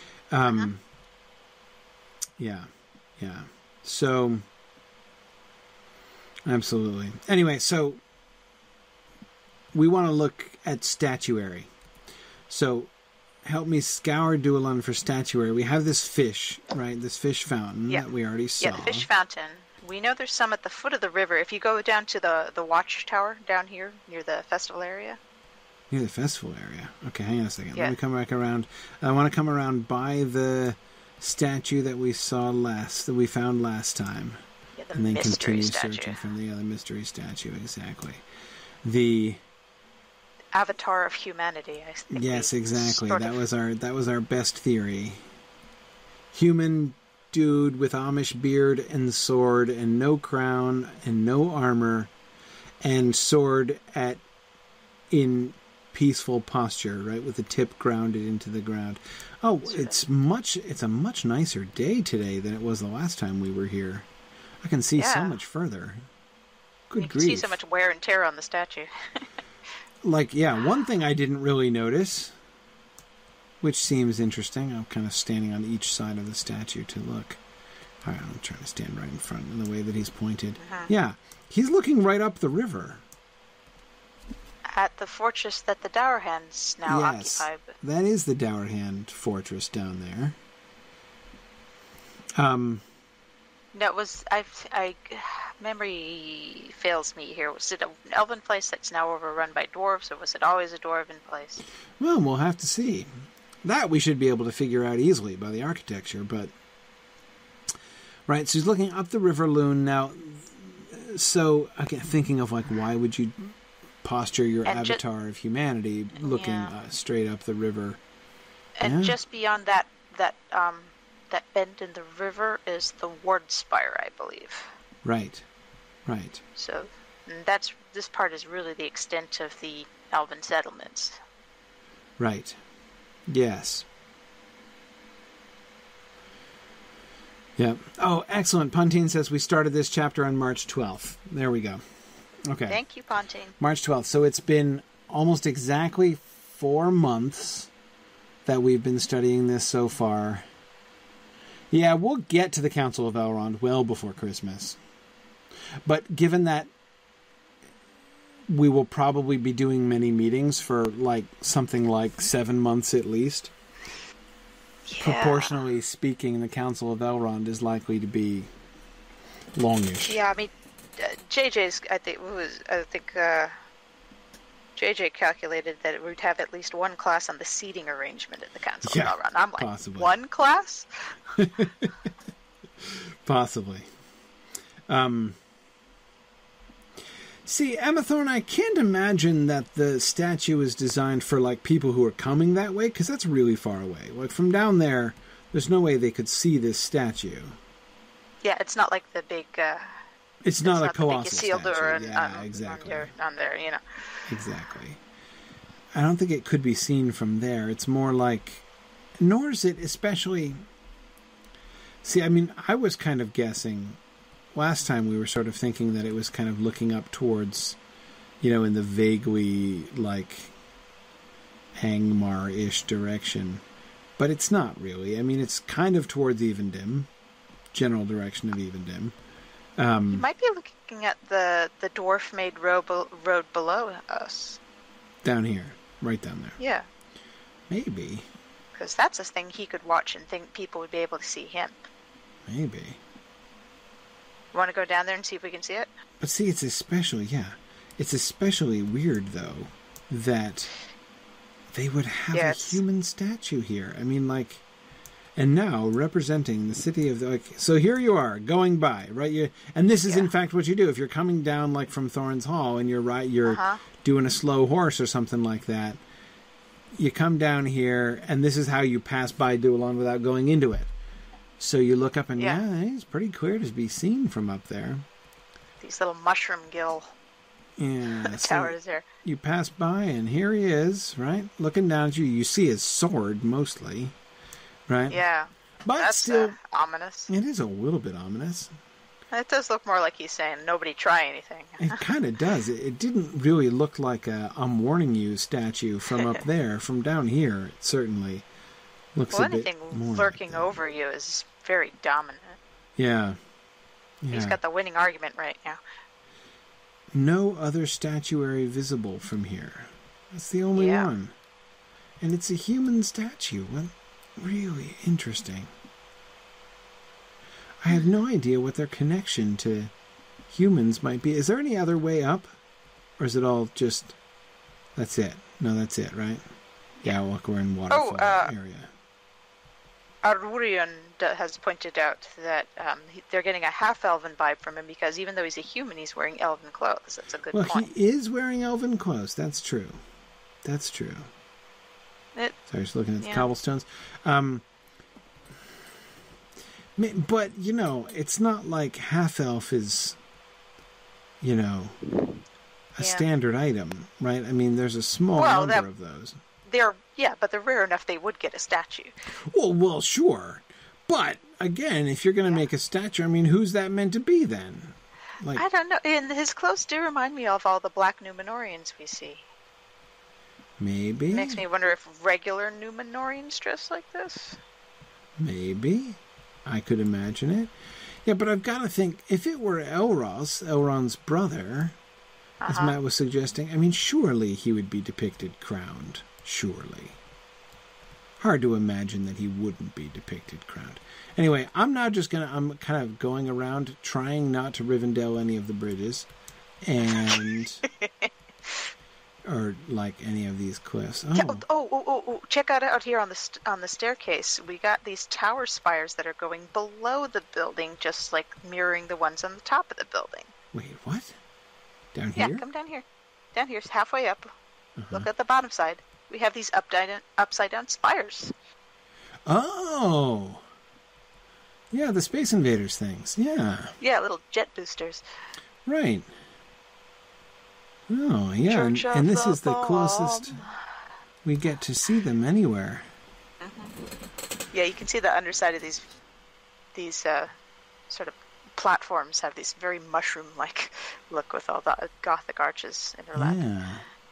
Yeah. So, absolutely. Anyway, so we want to look at statuary. So, help me scour Dualund for statuary. We have this fish, right? This fish fountain that we already saw. Yeah, the fish fountain. We know there's some at the foot of the river. If you go down to the watchtower down here near the festival area. Near the festival area. Okay, hang on a second. Let me come back around. I want to come around by the statue that we found last time. Yeah, and then continue statue. Searching from the other mystery statue. Exactly. The Avatar of Humanity, I think. Yes, exactly. That was our best theory. Human dude with Amish beard and sword and no crown and no armor and sword in peaceful posture, right, with the tip grounded into the ground. Oh, it's a much nicer day today than it was the last time we were here. I can see so much further. Good grief. You can see so much wear and tear on the statue. One thing I didn't really notice, which seems interesting. I'm kind of standing on each side of the statue to look. All right, I'm trying to stand right in front in the way that he's pointed. Uh-huh. Yeah, he's looking right up the river. At the fortress that the Dour Hands now occupy. That is the Dour Hand fortress down there. That was memory fails me here. Was it an elven place that's now overrun by dwarves, or was it always a dwarven place? Well, we'll have to see. That we should be able to figure out easily by the architecture, but right. So he's looking up the River Loon now. So again, thinking of why would you posture your avatar of humanity looking straight up the river? And just beyond that bend in the river is the Ward Spire, I believe. Right. So this part is really the extent of the elven settlements. Right. Yes. Yeah. Oh, excellent. Pontine says we started this chapter on March 12th. There we go. Okay. Thank you, Pontine. March 12th. So it's been almost exactly 4 months that we've been studying this so far. Yeah, we'll get to the Council of Elrond well before Christmas. But given that we will probably be doing many meetings for something like 7 months at least, proportionally speaking, the Council of Elrond is likely to be longish. Yeah, I mean, JJ calculated that it would have at least one class on the seating arrangement at the Council of Elrond. I'm like, possibly. One class? Possibly. See, Emma Thorne, I can't imagine that the statue is designed for people who are coming that way, because that's really far away. From down there, there's no way they could see this statue. Yeah, it's not like the big. It's not a colossal statue. Exactly. On there, Exactly. I don't think it could be seen from there. It's more nor is it especially. See, I mean, I was kind of guessing. Last time we were sort of thinking that it was kind of looking up towards, in the vaguely Angmar-ish direction. But it's not really. I mean, it's kind of towards Evendim, general direction of Evendim. You might be looking at the dwarf-made road below us. Down here. Right down there. Yeah. Maybe. Because that's a thing he could watch and think people would be able to see him. Maybe. Want to go down there and see if we can see it? But see, it's especially weird, though, that they would have a human statue here. I mean, like, and now representing the city of, like, so here you are going by, right? And this is in fact what you do if you're coming down, like, from Thorns Hall, and you're doing a slow horse or something like that. You come down here, and this is how you pass by Dualon without going into it. So you look up, and it's pretty clear to be seen from up there. These little mushroom gill towers there. You pass by, and here he is, right? Looking down at you. You see his sword, mostly, right? Yeah. But that's still ominous. It is a little bit ominous. It does look more like he's saying, nobody try anything. It kind of does. It didn't really look like a I'm warning you statue from up there. From down here, it certainly looks a bit more. Anything lurking over you is very dominant. Yeah. He's got the winning argument right now. No other statuary visible from here. That's the only one. And it's a human statue. Well, really interesting. I have no idea what their connection to humans might be. Is there any other way up? Or is it all just... That's it? No, that's it, right? Yeah, look, we're in waterfall area. Arurian has pointed out that they're getting a half-elven vibe from him because even though he's a human, he's wearing elven clothes. That's a good point. Well, he is wearing elven clothes. That's true. That's true. Sorry, just looking at the cobblestones. But, you know, it's not like half-elf is, you know, a standard item, right? I mean, there's a small number of those. But they're rare enough they would get a statue. Well, sure. But, again, if you're going to make a statue, I mean, who's that meant to be then? Like, I don't know. And his clothes do remind me of all the black Numenorians we see. Maybe. Makes me wonder if regular Numenorians dress like this. Maybe. I could imagine it. Yeah, but I've got to think, if it were Elrond's brother, as Matt was suggesting, I mean, surely he would be depicted crowned. Surely. Hard to imagine that he wouldn't be depicted crowned. Anyway, I'm kind of going around trying not to Rivendell any of the bridges. And... or like any of these cliffs. Check out here on the staircase. We got these tower spires that are going below the building, just like mirroring the ones on the top of the building. Wait, what? Down here? Yeah, come down here. Down here, halfway up. Look at the bottom side. We have these upside down spires. Oh! Yeah, the Space Invaders things. Yeah. Yeah, little jet boosters. Right. Oh, yeah, and this is the closest we get to see them anywhere. Yeah, you can see the underside of these sort of platforms have this very mushroom-like look with all the Gothic arches interlapped. Yeah.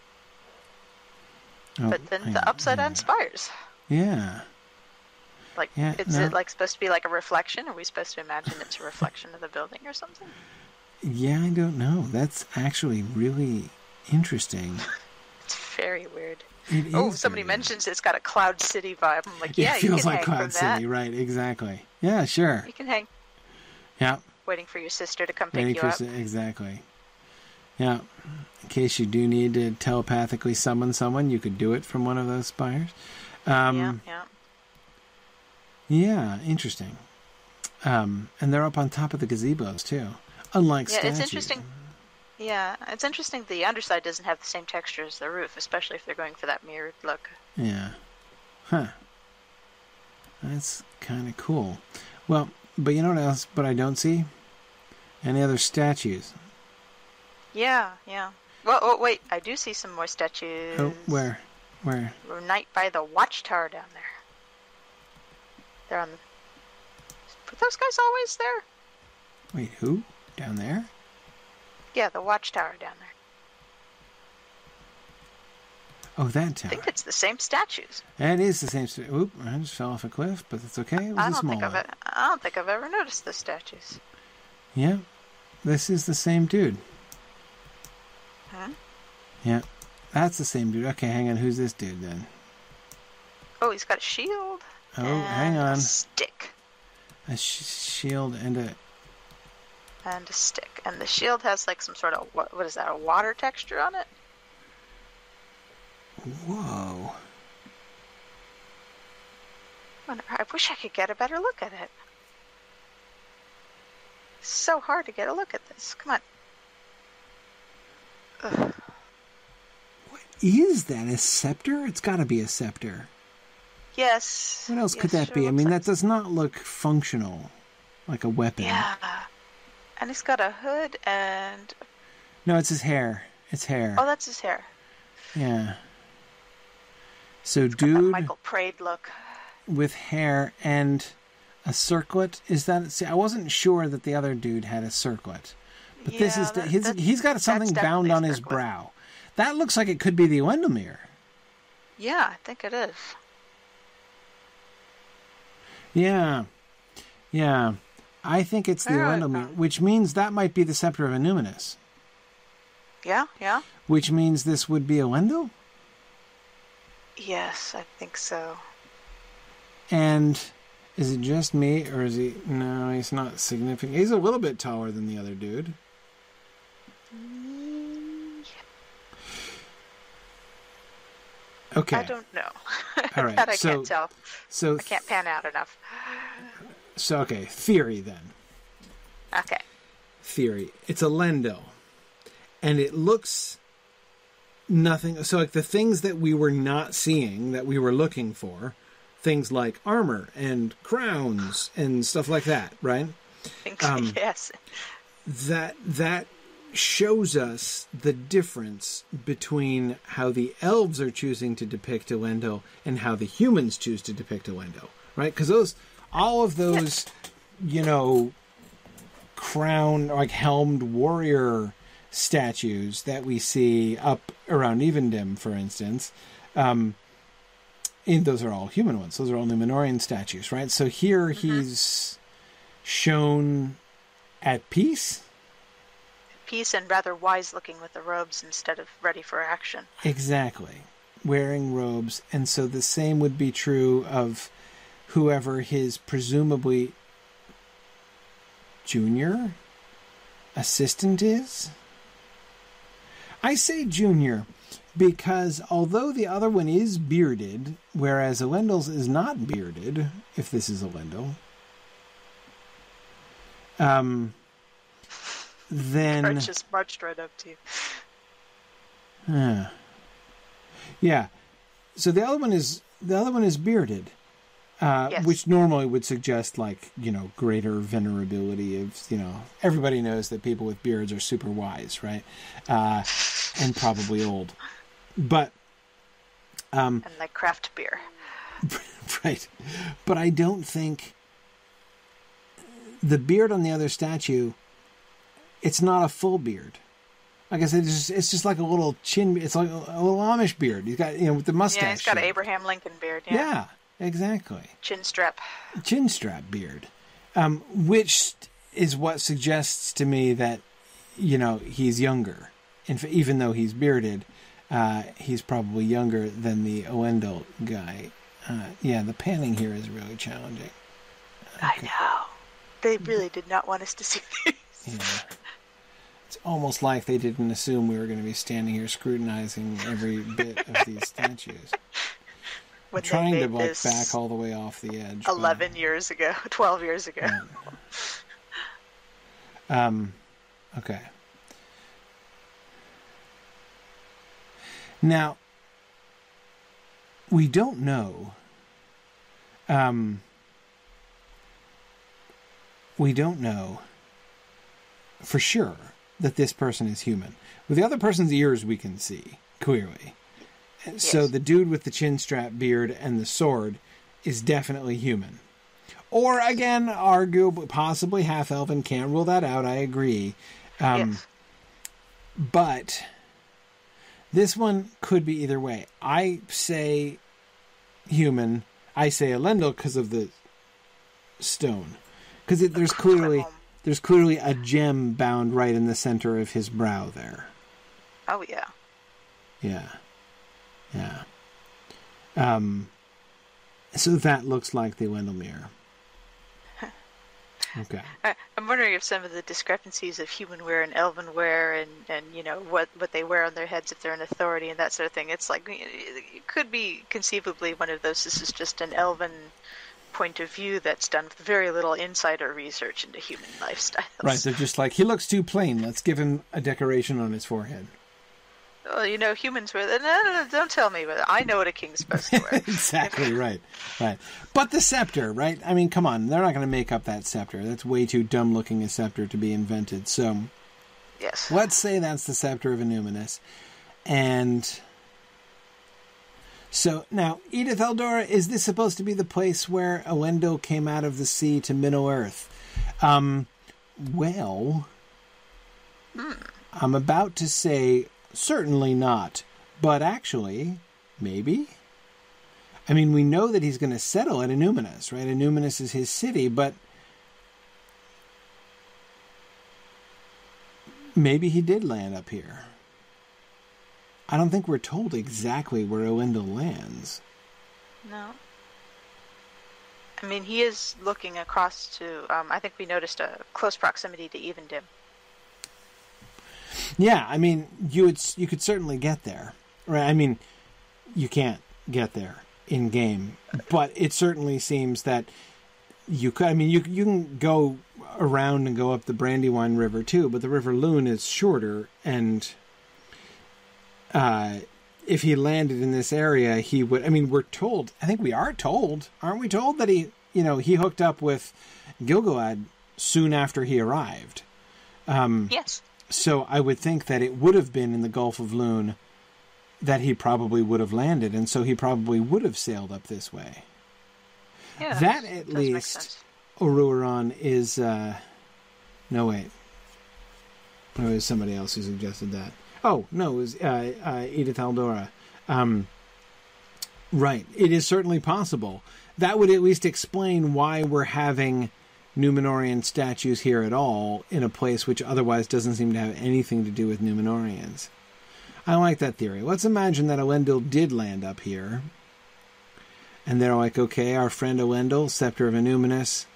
But then the upside-down spires. Yeah. Like, it like supposed to be like a reflection? Are we supposed to imagine it's a reflection of the building or something? Yeah, I don't know. That's actually really interesting. It's very weird. Somebody mentions it's got a Cloud City vibe. I'm like, it feels like Cloud City, right? Exactly. Yeah, sure. You can hang. Yeah. Waiting for your sister to come pick you up. Exactly. Yeah. In case you do need to telepathically summon someone, you could do it from one of those spires. Yeah, interesting. And they're up on top of the gazebos, too. Unlike statues. It's interesting. Yeah, it's interesting the underside doesn't have the same texture as the roof, especially if they're going for that mirrored look. Yeah. Huh. That's kind of cool. Well, but you know what else? But I don't see? Any other statues? Yeah. Well, wait, I do see some more statues. Oh, where? We're right by the watchtower down there. They're on the... Were those guys always there? Wait, who? Down there? Yeah, the watchtower down there. Oh, that tower. I think it's the same statues. That is the same statue. Oop, I just fell off a cliff, but that's okay. It was a small one. I don't think I've ever noticed the statues. Yeah, this is the same dude. Huh? Yeah, that's the same dude. Okay, hang on. Who's this dude then? Oh, he's got a shield. Oh, hang on. A stick. A shield and a... And a stick. And the shield has like some sort of, what is that, a water texture on it? Whoa. I wish I could get a better look at it. It's so hard to get a look at this. Come on. Ugh. What is that? A scepter? It's got to be a scepter. Yes. What else could that be? I mean, that does not look functional, like a weapon. Yeah. And he's got a hood and... No, it's his hair. It's hair. Oh, that's his hair. Yeah. So, it's dude... got that Michael Praed look. With hair and a circlet. Is that... See, I wasn't sure that the other dude had a circlet. But yeah, this is... he's got something bound on his brow. That looks like it could be the Wendelmere. Yeah, I think it is. Yeah. Yeah. I think it's the Wendelmere, which means that might be the Scepter of Illuminus. Yeah, yeah. Which means this would be a Wendel? Yes, I think so. And is it just me, or is he... No, he's not significant. He's a little bit taller than the other dude. Okay. I don't know. All right. That I can't tell. So I can't pan out enough. So, okay. Theory, then. Okay. Theory. It's a Lendel. And it looks... nothing... So, like, the things that we were not seeing, that we were looking for... Things like armor and crowns and stuff like that, right? Yes. That shows us the difference between how the elves are choosing to depict a Wendel and how the humans choose to depict a Wendel, right? Because all of those, crown, like helmed warrior statues that we see up around Evendim, for instance, those are all human ones. Those are all Numenorian statues, right? So here he's shown at peace. Peace and rather wise looking with the robes instead of ready for action. Exactly. Wearing robes. And so the same would be true of whoever his presumably junior assistant is. I say junior because although the other one is bearded, whereas a Wendel's is not bearded, if this is a Wendel, then... Kurt just marched right up to you. Yeah. So the other one is bearded, yes. Which normally would suggest greater venerability of, everybody knows that people with beards are super wise, right? And probably old. But and like craft beer. Right. But I don't think the beard on the other statue, it's not a full beard. Like I said, it's just like a little chin. It's like a little Amish beard. He's got, with the mustache. Yeah, he's got an Abraham Lincoln beard. Yeah, exactly. Chin strap beard. Which is what suggests to me that, he's younger. Even though he's bearded, he's probably younger than the Oendel guy. The panning here is really challenging. Okay. I know. They really did not want us to see these. Yeah. It's almost like they didn't assume we were going to be standing here scrutinizing every bit of these statues. I'm trying to back all the way off the edge. 12 years ago. Okay. Now, we don't know. We don't know for sure that this person is human. With the other person's ears, we can see clearly. Yes. So the dude with the chin strap beard and the sword is definitely human. Or again, arguably, possibly half elven. Can't rule that out. I agree. Yes. But this one could be either way. I say human. I say Elendil because of the stone. Because there's clearly a gem bound right in the center of his brow there. Oh, yeah. Yeah. Yeah. So that looks like the Wendelmere. Okay. I'm wondering if some of the discrepancies of human wear and elven wear and you know, what they wear on their heads if they're an authority and that sort of thing. It's like, it could be conceivably one of those, this is just an elven point of view that's done with very little insider research into human lifestyles. Right, they're just like, he looks too plain, let's give him a decoration on his forehead. Well, you know, humans wear that. No, don't tell me. But I know what a king's supposed to wear. Exactly, right. But the scepter, right? I mean, come on. They're not going to make up that scepter. That's way too dumb-looking a scepter to be invented. So, yes. Let's say that's the scepter of Annúminas. And so, now, Edith Eldora, is this supposed to be the place where Elendil came out of the sea to Middle-earth? Well, I'm about to say... Certainly not. But actually, maybe. I mean, we know that he's going to settle at Annúminas, right? Annúminas is his city, but maybe he did land up here. I don't think we're told exactly where Elendil lands. No. I mean, he is looking across to, I think we noticed a close proximity to Evendim. Yeah, I mean, you could certainly get there, right? I mean, you can't get there in game, but it certainly seems that you could. I mean, you can go around and go up the Brandywine River too, but the River Lune is shorter, and if he landed in this area, he would. I mean, we're told. I think we are told, aren't we told that he hooked up with Gil-galad soon after he arrived? Yes. So I would think that it would have been in the Gulf of Lune that he probably would have landed, and so he probably would have sailed up this way. Yeah, that at least, Oruaran is... no, wait. No, it was somebody else who suggested that. Oh, no, it was Edith Eldora. Right, it is certainly possible. That would at least explain why we're having Númenórean statues here at all in a place which otherwise doesn't seem to have anything to do with Númenóreans. I like that theory. Let's imagine that Elendil did land up here. And they're like, okay, our friend Elendil, Scepter of Annúminas,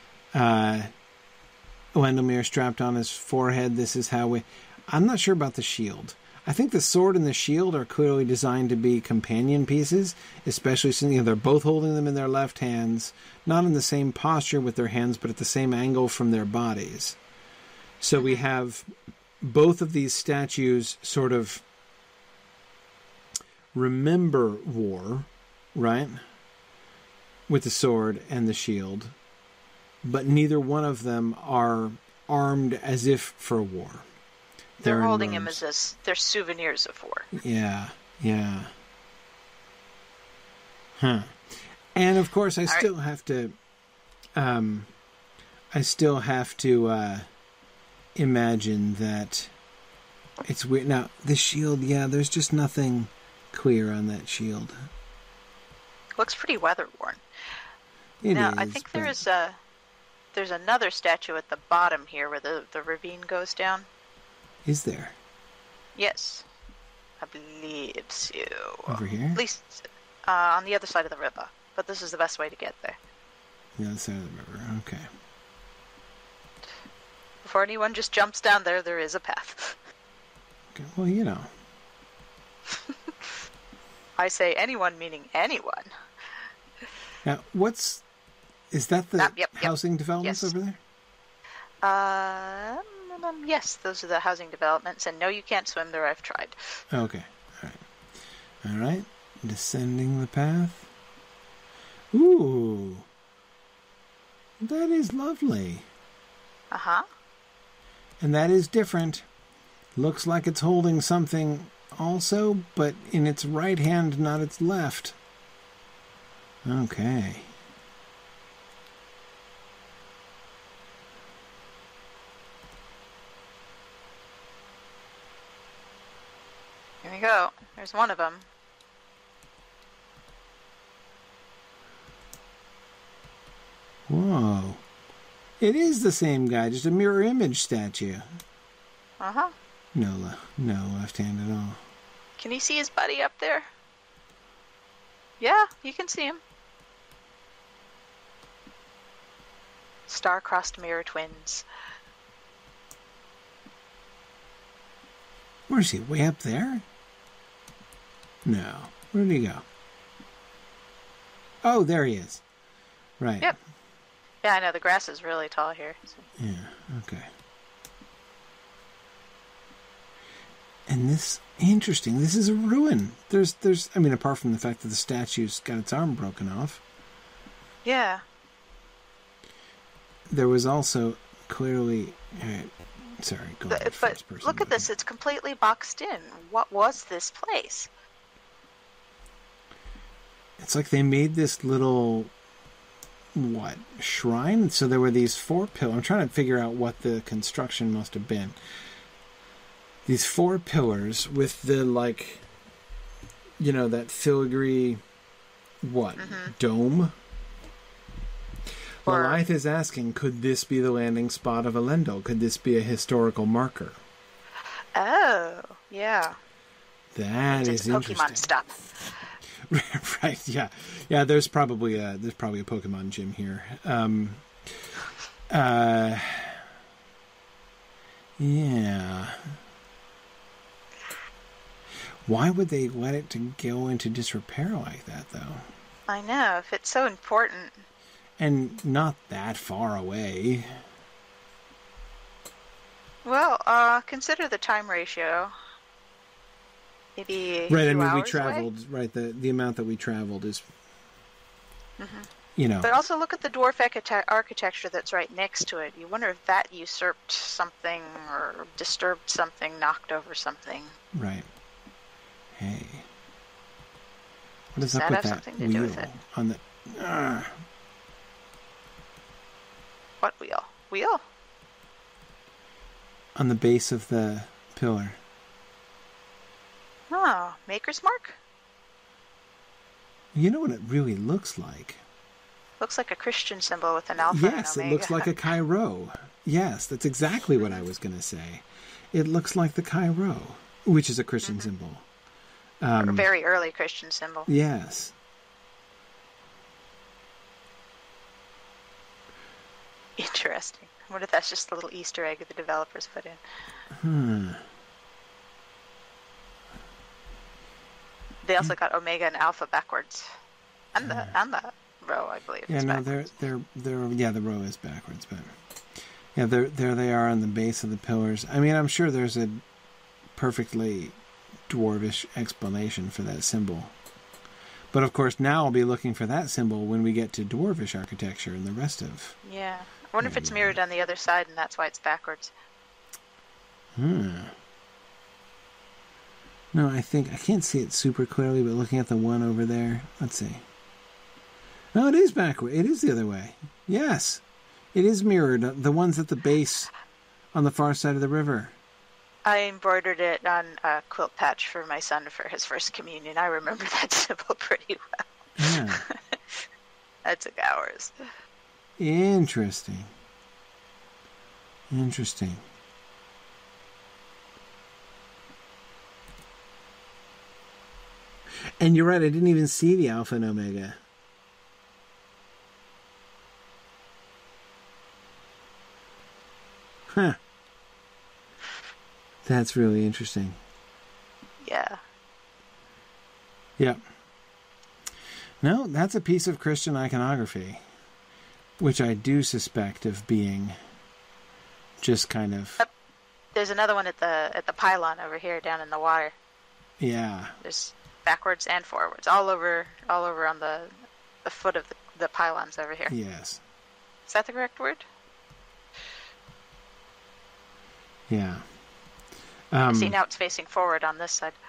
Elendilmere strapped on his forehead. This is how we... I'm not sure about the shield. I think the sword and the shield are clearly designed to be companion pieces, especially since they're both holding them in their left hands, not in the same posture with their hands, but at the same angle from their bodies. So we have both of these statues sort of remember war, right? With the sword and the shield, but neither one of them are armed as if for war. They're holding him as they're souvenirs of war. Yeah. Huh. And of course, I still have to imagine that it's weird. Now, the shield, there's just nothing clear on that shield. Looks pretty weather-worn. I think there's another statue at the bottom here where the ravine goes down. Is there? Yes. I believe so. Over here? At least on the other side of the river. But this is the best way to get there. The other side of the river, okay. Before anyone just jumps down there, there is a path. Okay, well, you know. I say anyone meaning anyone. Now, is that the housing developments over there? Yes, those are the housing developments, and no, you can't swim there, I've tried. Okay, all right. Descending the path. Ooh, that is lovely. Uh-huh. And that is different. Looks like it's holding something also, but in its right hand, not its left. Okay. Here we go. There's one of them. Whoa. It is the same guy, just a mirror image statue. Uh-huh. No left hand at all. Can you see his buddy up there? Yeah, you can see him. Star-crossed mirror twins. Where is he? Way up there? No. Where did he go? Oh, there he is. Right. Yep. Yeah, I know. The grass is really tall here. So. Yeah, okay. And this, interesting, this is a ruin. There's, I mean, apart from the fact that the statue's got its arm broken off. Yeah. There was also clearly, sorry, go on. But look at this, it's completely boxed in. What was this place? It's like they made this little, shrine? So there were these 4 pillars. I'm trying to figure out what the construction must have been. These 4 pillars with the, that filigree, dome? Lilith is asking, could this be the landing spot of Elendil? Could this be a historical marker? Oh, yeah. That is interesting. Pokemon stuff. Right, yeah. Yeah, there's probably a Pokemon gym here. Yeah. Why would they let it to go into disrepair like that, though? I know, if it's so important. And not that far away. Well, consider the time ratio. Maybe right, and we traveled away? Right, the amount that we traveled is, But also look at the dwarf architecture that's right next to it. You wonder if that usurped something or disturbed something, knocked over something. Right. Hey. What is up with that wheel on the... What wheel? Wheel? On the base of the pillar. Oh, Maker's Mark? You know what it really looks like? Looks like a Christian symbol with an alpha and omega. Yes, it looks like a Chi Rho. Yes, that's exactly what I was going to say. It looks like the Chi Rho, which is a Christian symbol. A very early Christian symbol. Yes. Interesting. What if that's just a little Easter egg that the developers put in? They also got Omega and Alpha backwards, and the row, I believe. Yeah, no, they're the row is backwards, but yeah, there they are on the base of the pillars. I mean, I'm sure there's a perfectly dwarvish explanation for that symbol, but of course now I'll be looking for that symbol when we get to dwarvish architecture and the rest of. Yeah, I wonder if it's mirrored on the other side, and that's why it's backwards. No, I can't see it super clearly, but looking at the one over there, let's see. No, it is backward. It is the other way. Yes, it is mirrored. The ones at the base on the far side of the river. I embroidered it on a quilt patch for my son for his first communion. I remember that symbol pretty well. Yeah. That took hours. Interesting. And you're right, I didn't even see the Alpha and Omega. Huh. That's really interesting. Yeah. Yep. No, that's a piece of Christian iconography, which I do suspect of being just kind of... There's another one at the pylon over here down in the water. Yeah. There's backwards and forwards, all over on the foot of the pylons over here. Yes. Is that the correct word? Yeah. See, now it's facing forward on this side.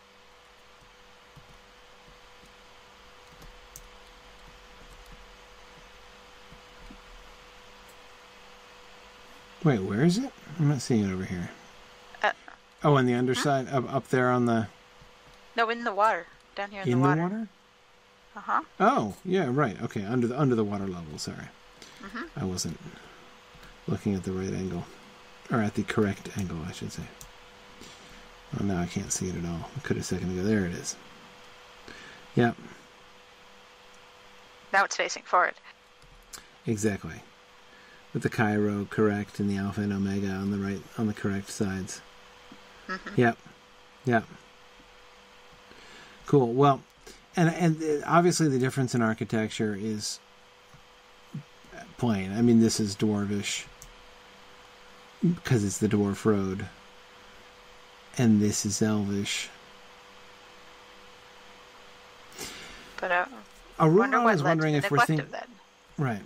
Wait, where is it? I'm not seeing it over here. On the underside? Up there on the... No, in the water. Down here in the water. In the water? Uh-huh. Oh, yeah, right. Okay, under the water level, sorry. I wasn't looking at the right angle. Or at the correct angle, I should say. Well, now I can't see it at all. I could a second ago. There it is. Yep. Now it's facing forward. Exactly. with the Chi-Rho correct and the Alpha and Omega on the correct sides. Mm-hmm. Yep. Cool. Well, and obviously the difference in architecture is plain. I mean, this is dwarvish because it's the dwarf road, and this is elvish. But Aurora was wondering if we're thinking right.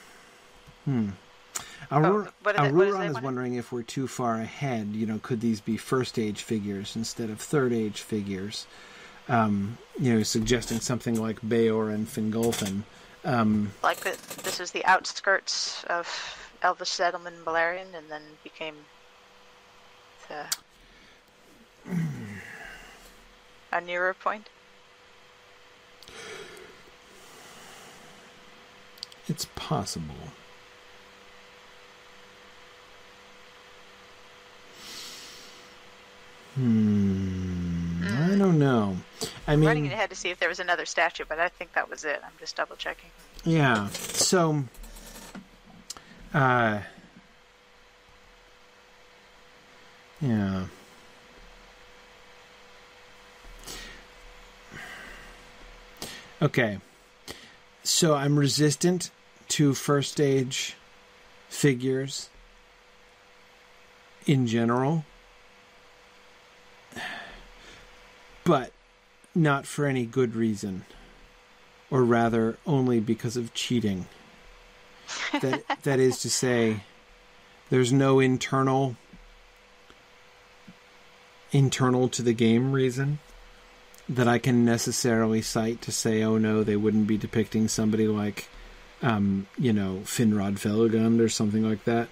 Aurora is wondering if we're too far ahead. You know, could these be first age figures instead of third age figures? Suggesting something like Beor and Fingolfin. Like this is the outskirts of Elvish settlement in Beleriand, and then became a nearer point. It's possible. I don't know. I'm running ahead to see if there was another statue, but I think that was it. I'm just double checking. Yeah. So, yeah. Okay. So I'm resistant to first stage figures in general, but not for any good reason, or rather only because of cheating. That is to say, there's no internal to the game reason that I can necessarily cite to say, oh no, they wouldn't be depicting somebody like, Finrod Felagund or something like that.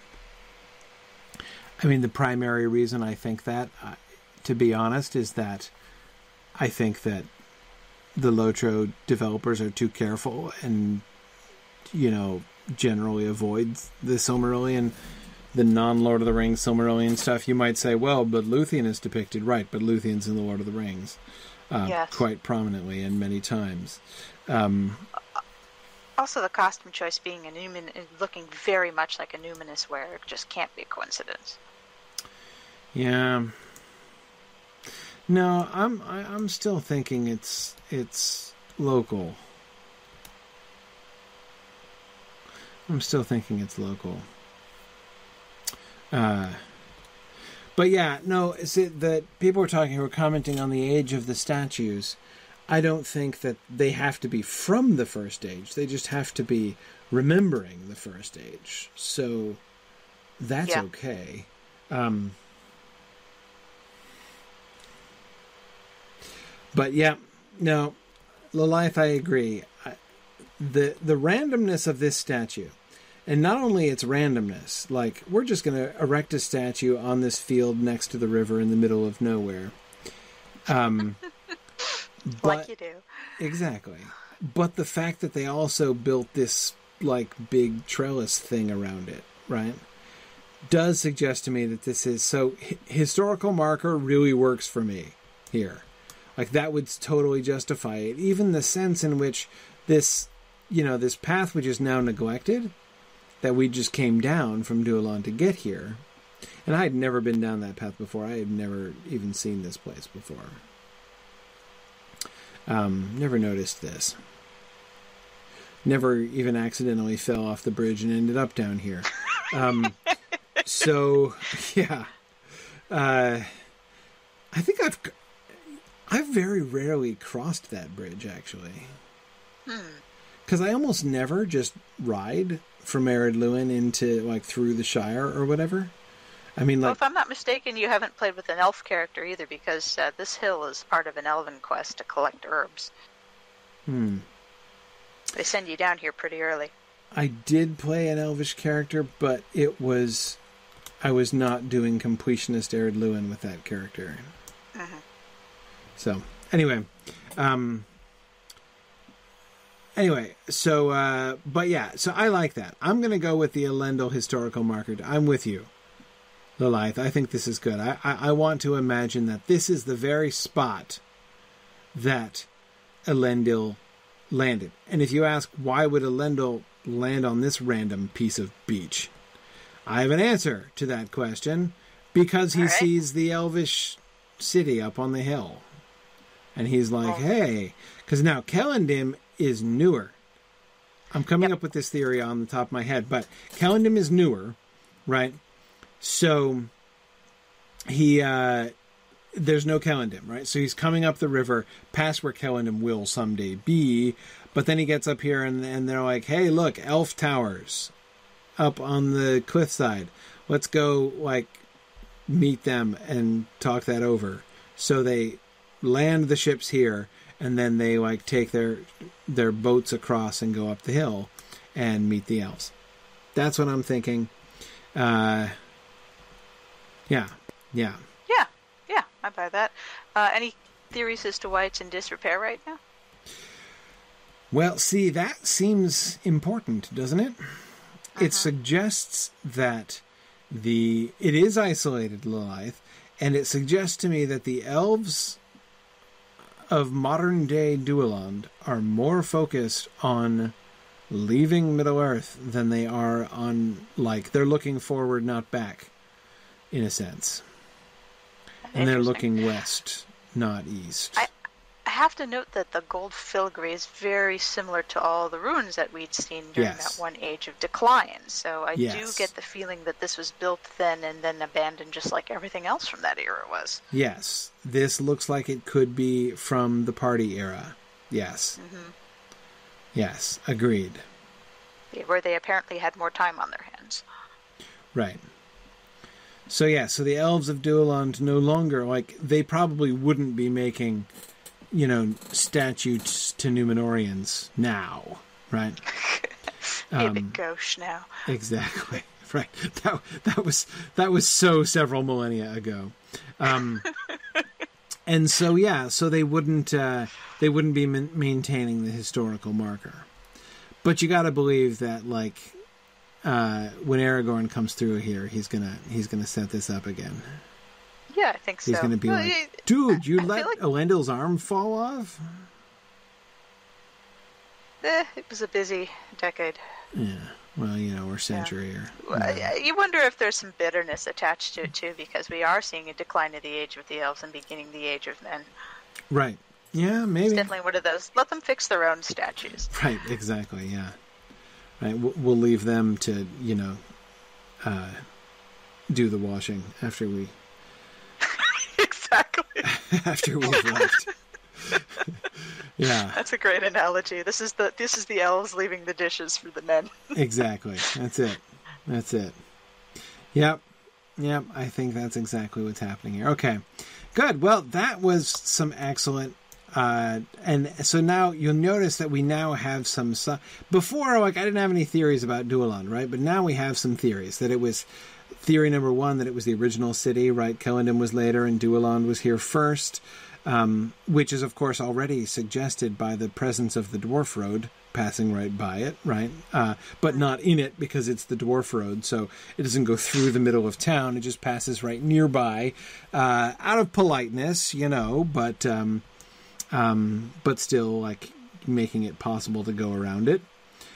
I mean, the primary reason I think that, to be honest, is that I think that the Lotro developers are too careful and, generally avoid the Silmarillion, the non-Lord of the Rings Silmarillion stuff. You might say, well, but Luthien is depicted, right, but Luthien's in the Lord of the Rings. Yes. Quite prominently and many times. Also, the costume choice being looking very much like a numinous wear, it just can't be a coincidence. Yeah. No, I'm still thinking it's local. I'm still thinking it's local. But yeah, no, is it that people were commenting on the age of the statues? I don't think that they have to be from the first age. They just have to be remembering the first age. So that's okay. But yeah, no, Lilith, I agree. The randomness of this statue. And not only its randomness, like, we're just going to erect a statue on this field next to the river in the middle of nowhere. Like you do. Exactly. But the fact that they also built this, like, big trellis thing around it, right, does suggest to me that this is... So, historical marker really works for me here. Like, that would totally justify it. Even the sense in which this, this path which is now neglected... that we just came down from Dualan to get here. And I had never been down that path before. I had never even seen this place before. Never noticed this. Never even accidentally fell off the bridge and ended up down here. So, yeah. I think I've very rarely crossed that bridge, actually. Because I almost never just ride from Ered Luin into, like, through the Shire or whatever. I mean, like... Well, if I'm not mistaken, you haven't played with an elf character either, because this hill is part of an elven quest to collect herbs. They send you down here pretty early. I did play an elvish character, but I was not doing completionist Ered Luin with that character. So, anyway... but yeah, so I like that. I'm going to go with the Elendil historical marker. I'm with you, Lilith. I think this is good. I want to imagine that this is the very spot that Elendil landed. And if you ask, why would Elendil land on this random piece of beach? I have an answer to that question, because he sees the elvish city up on the hill. And he's like, hey, because now Celondim is newer. I'm coming up with this theory on the top of my head, but Celondim is newer, right? So there's no Celondim, right? So he's coming up the river past where Celondim will someday be, but then he gets up here and they're like, hey, look, elf towers up on the cliffside. Let's go, like, meet them and talk that over. So they land the ships here, and then they, like, take their boats across and go up the hill and meet the elves. That's what I'm thinking. Yeah. Yeah, I buy that. Any theories as to why it's in disrepair right now? Well, see, that seems important, doesn't it? It suggests that it is isolated Lilith, and it suggests to me that the elves of modern-day Dualand are more focused on leaving Middle-earth than they are on, like, they're looking forward, not back, in a sense. And they're looking west, not east. I have to note that the gold filigree is very similar to all the ruins that we'd seen during that one age of decline. So I do get the feeling that this was built then and then abandoned just like everything else from that era was. Yes. This looks like it could be from the party era. Yes. Mm-hmm. Yes. Agreed. Where they apparently had more time on their hands. Right. So so the elves of Dualand no longer, like, they probably wouldn't be making, statues to Númenóreans now, right? Maybe gauche now. Exactly. Right. That was so several millennia ago. And so they wouldn't be maintaining the historical marker. But you got to believe that, like, when Aragorn comes through here, he's gonna set this up again. Yeah, I think so. He's gonna be dude, you let Elendil's arm fall off? It was a busy decade. Yeah, well, or century. You wonder if there's some bitterness attached to it, too, because we are seeing a decline of the age of the elves and beginning the age of men. Right. Yeah, maybe. It's definitely one of those. Let them fix their own statues. Right, exactly, yeah. Right, we'll leave them to, do the washing after we... Exactly. After we've left. Yeah. That's a great analogy. This is the elves leaving the dishes for the men. Exactly. That's it. Yep. I think that's exactly what's happening here. Okay. Good. Well, that was some excellent... and so now you'll notice that we now have some... Before, I didn't have any theories about Dualand, right? But now we have some theories. That it was... Theory number one, that it was the original city, right? Celondim was later and Dualand was here first, which is, of course, already suggested by the presence of the Dwarf Road passing right by it, right? But not in it, because it's the Dwarf Road, so it doesn't go through the middle of town. It just passes right nearby, out of politeness, but still, like, making it possible to go around it.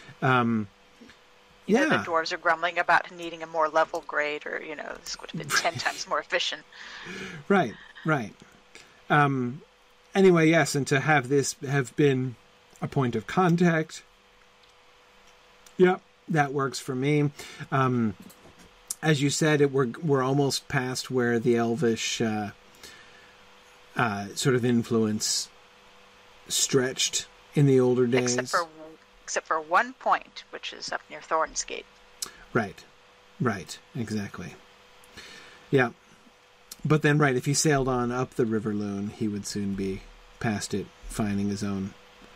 The dwarves are grumbling about needing a more level grade, or, this would have been 10 times more efficient. Right. Anyway, yes, and to have this have been a point of contact, that works for me. As you said, we're almost past where the elvish sort of influence stretched in the older days. Except for one point, which is up near Thorin's Gate. Right, exactly. Yeah. But then, if he sailed on up the River Lune, he would soon be past it, finding his own,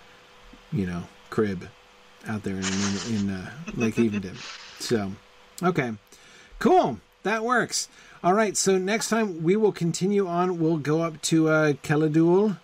crib out there in Lake Evendim. So, okay. Cool. That works. All right, so next time we will continue on. We'll go up to Khaladul,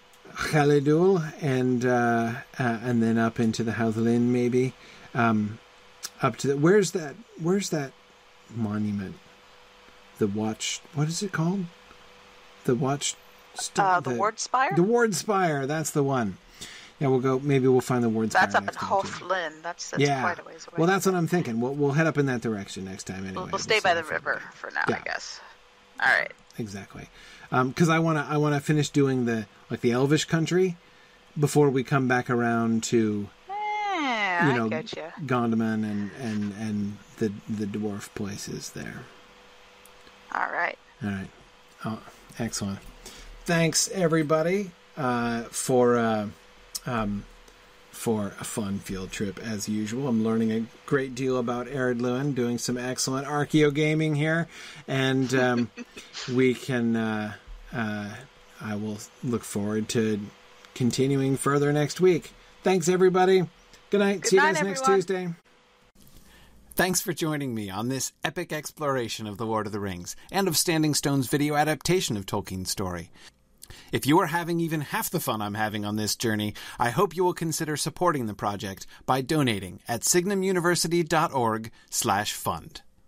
and then up into the Howthlin, maybe, up to where's that monument? The watch. What is it called? The watch. The Ward Spire. The Ward Spire. That's the one. Yeah, we'll go. Maybe we'll find the Ward Spire. That's up in Houghlin. That's quite a ways away. Well, that's what I'm thinking. We'll head up in that direction next time. Anyway, we'll stay by the river for now, I guess. All right. Exactly. Because I wanna finish doing the Elvish country before we come back around to Gondaman and the dwarf places there. All right. Oh, excellent. Thanks everybody for a fun field trip as usual. I'm learning a great deal about Ered Luin, doing some excellent Archeo gaming here, and we can. I will look forward to continuing further next week. Thanks, everybody. Good night. See you guys next Tuesday. Thanks for joining me on this epic exploration of The Lord of the Rings and of Standing Stone's video adaptation of Tolkien's story. If you are having even half the fun I'm having on this journey, I hope you will consider supporting the project by donating at signumuniversity.org/fund.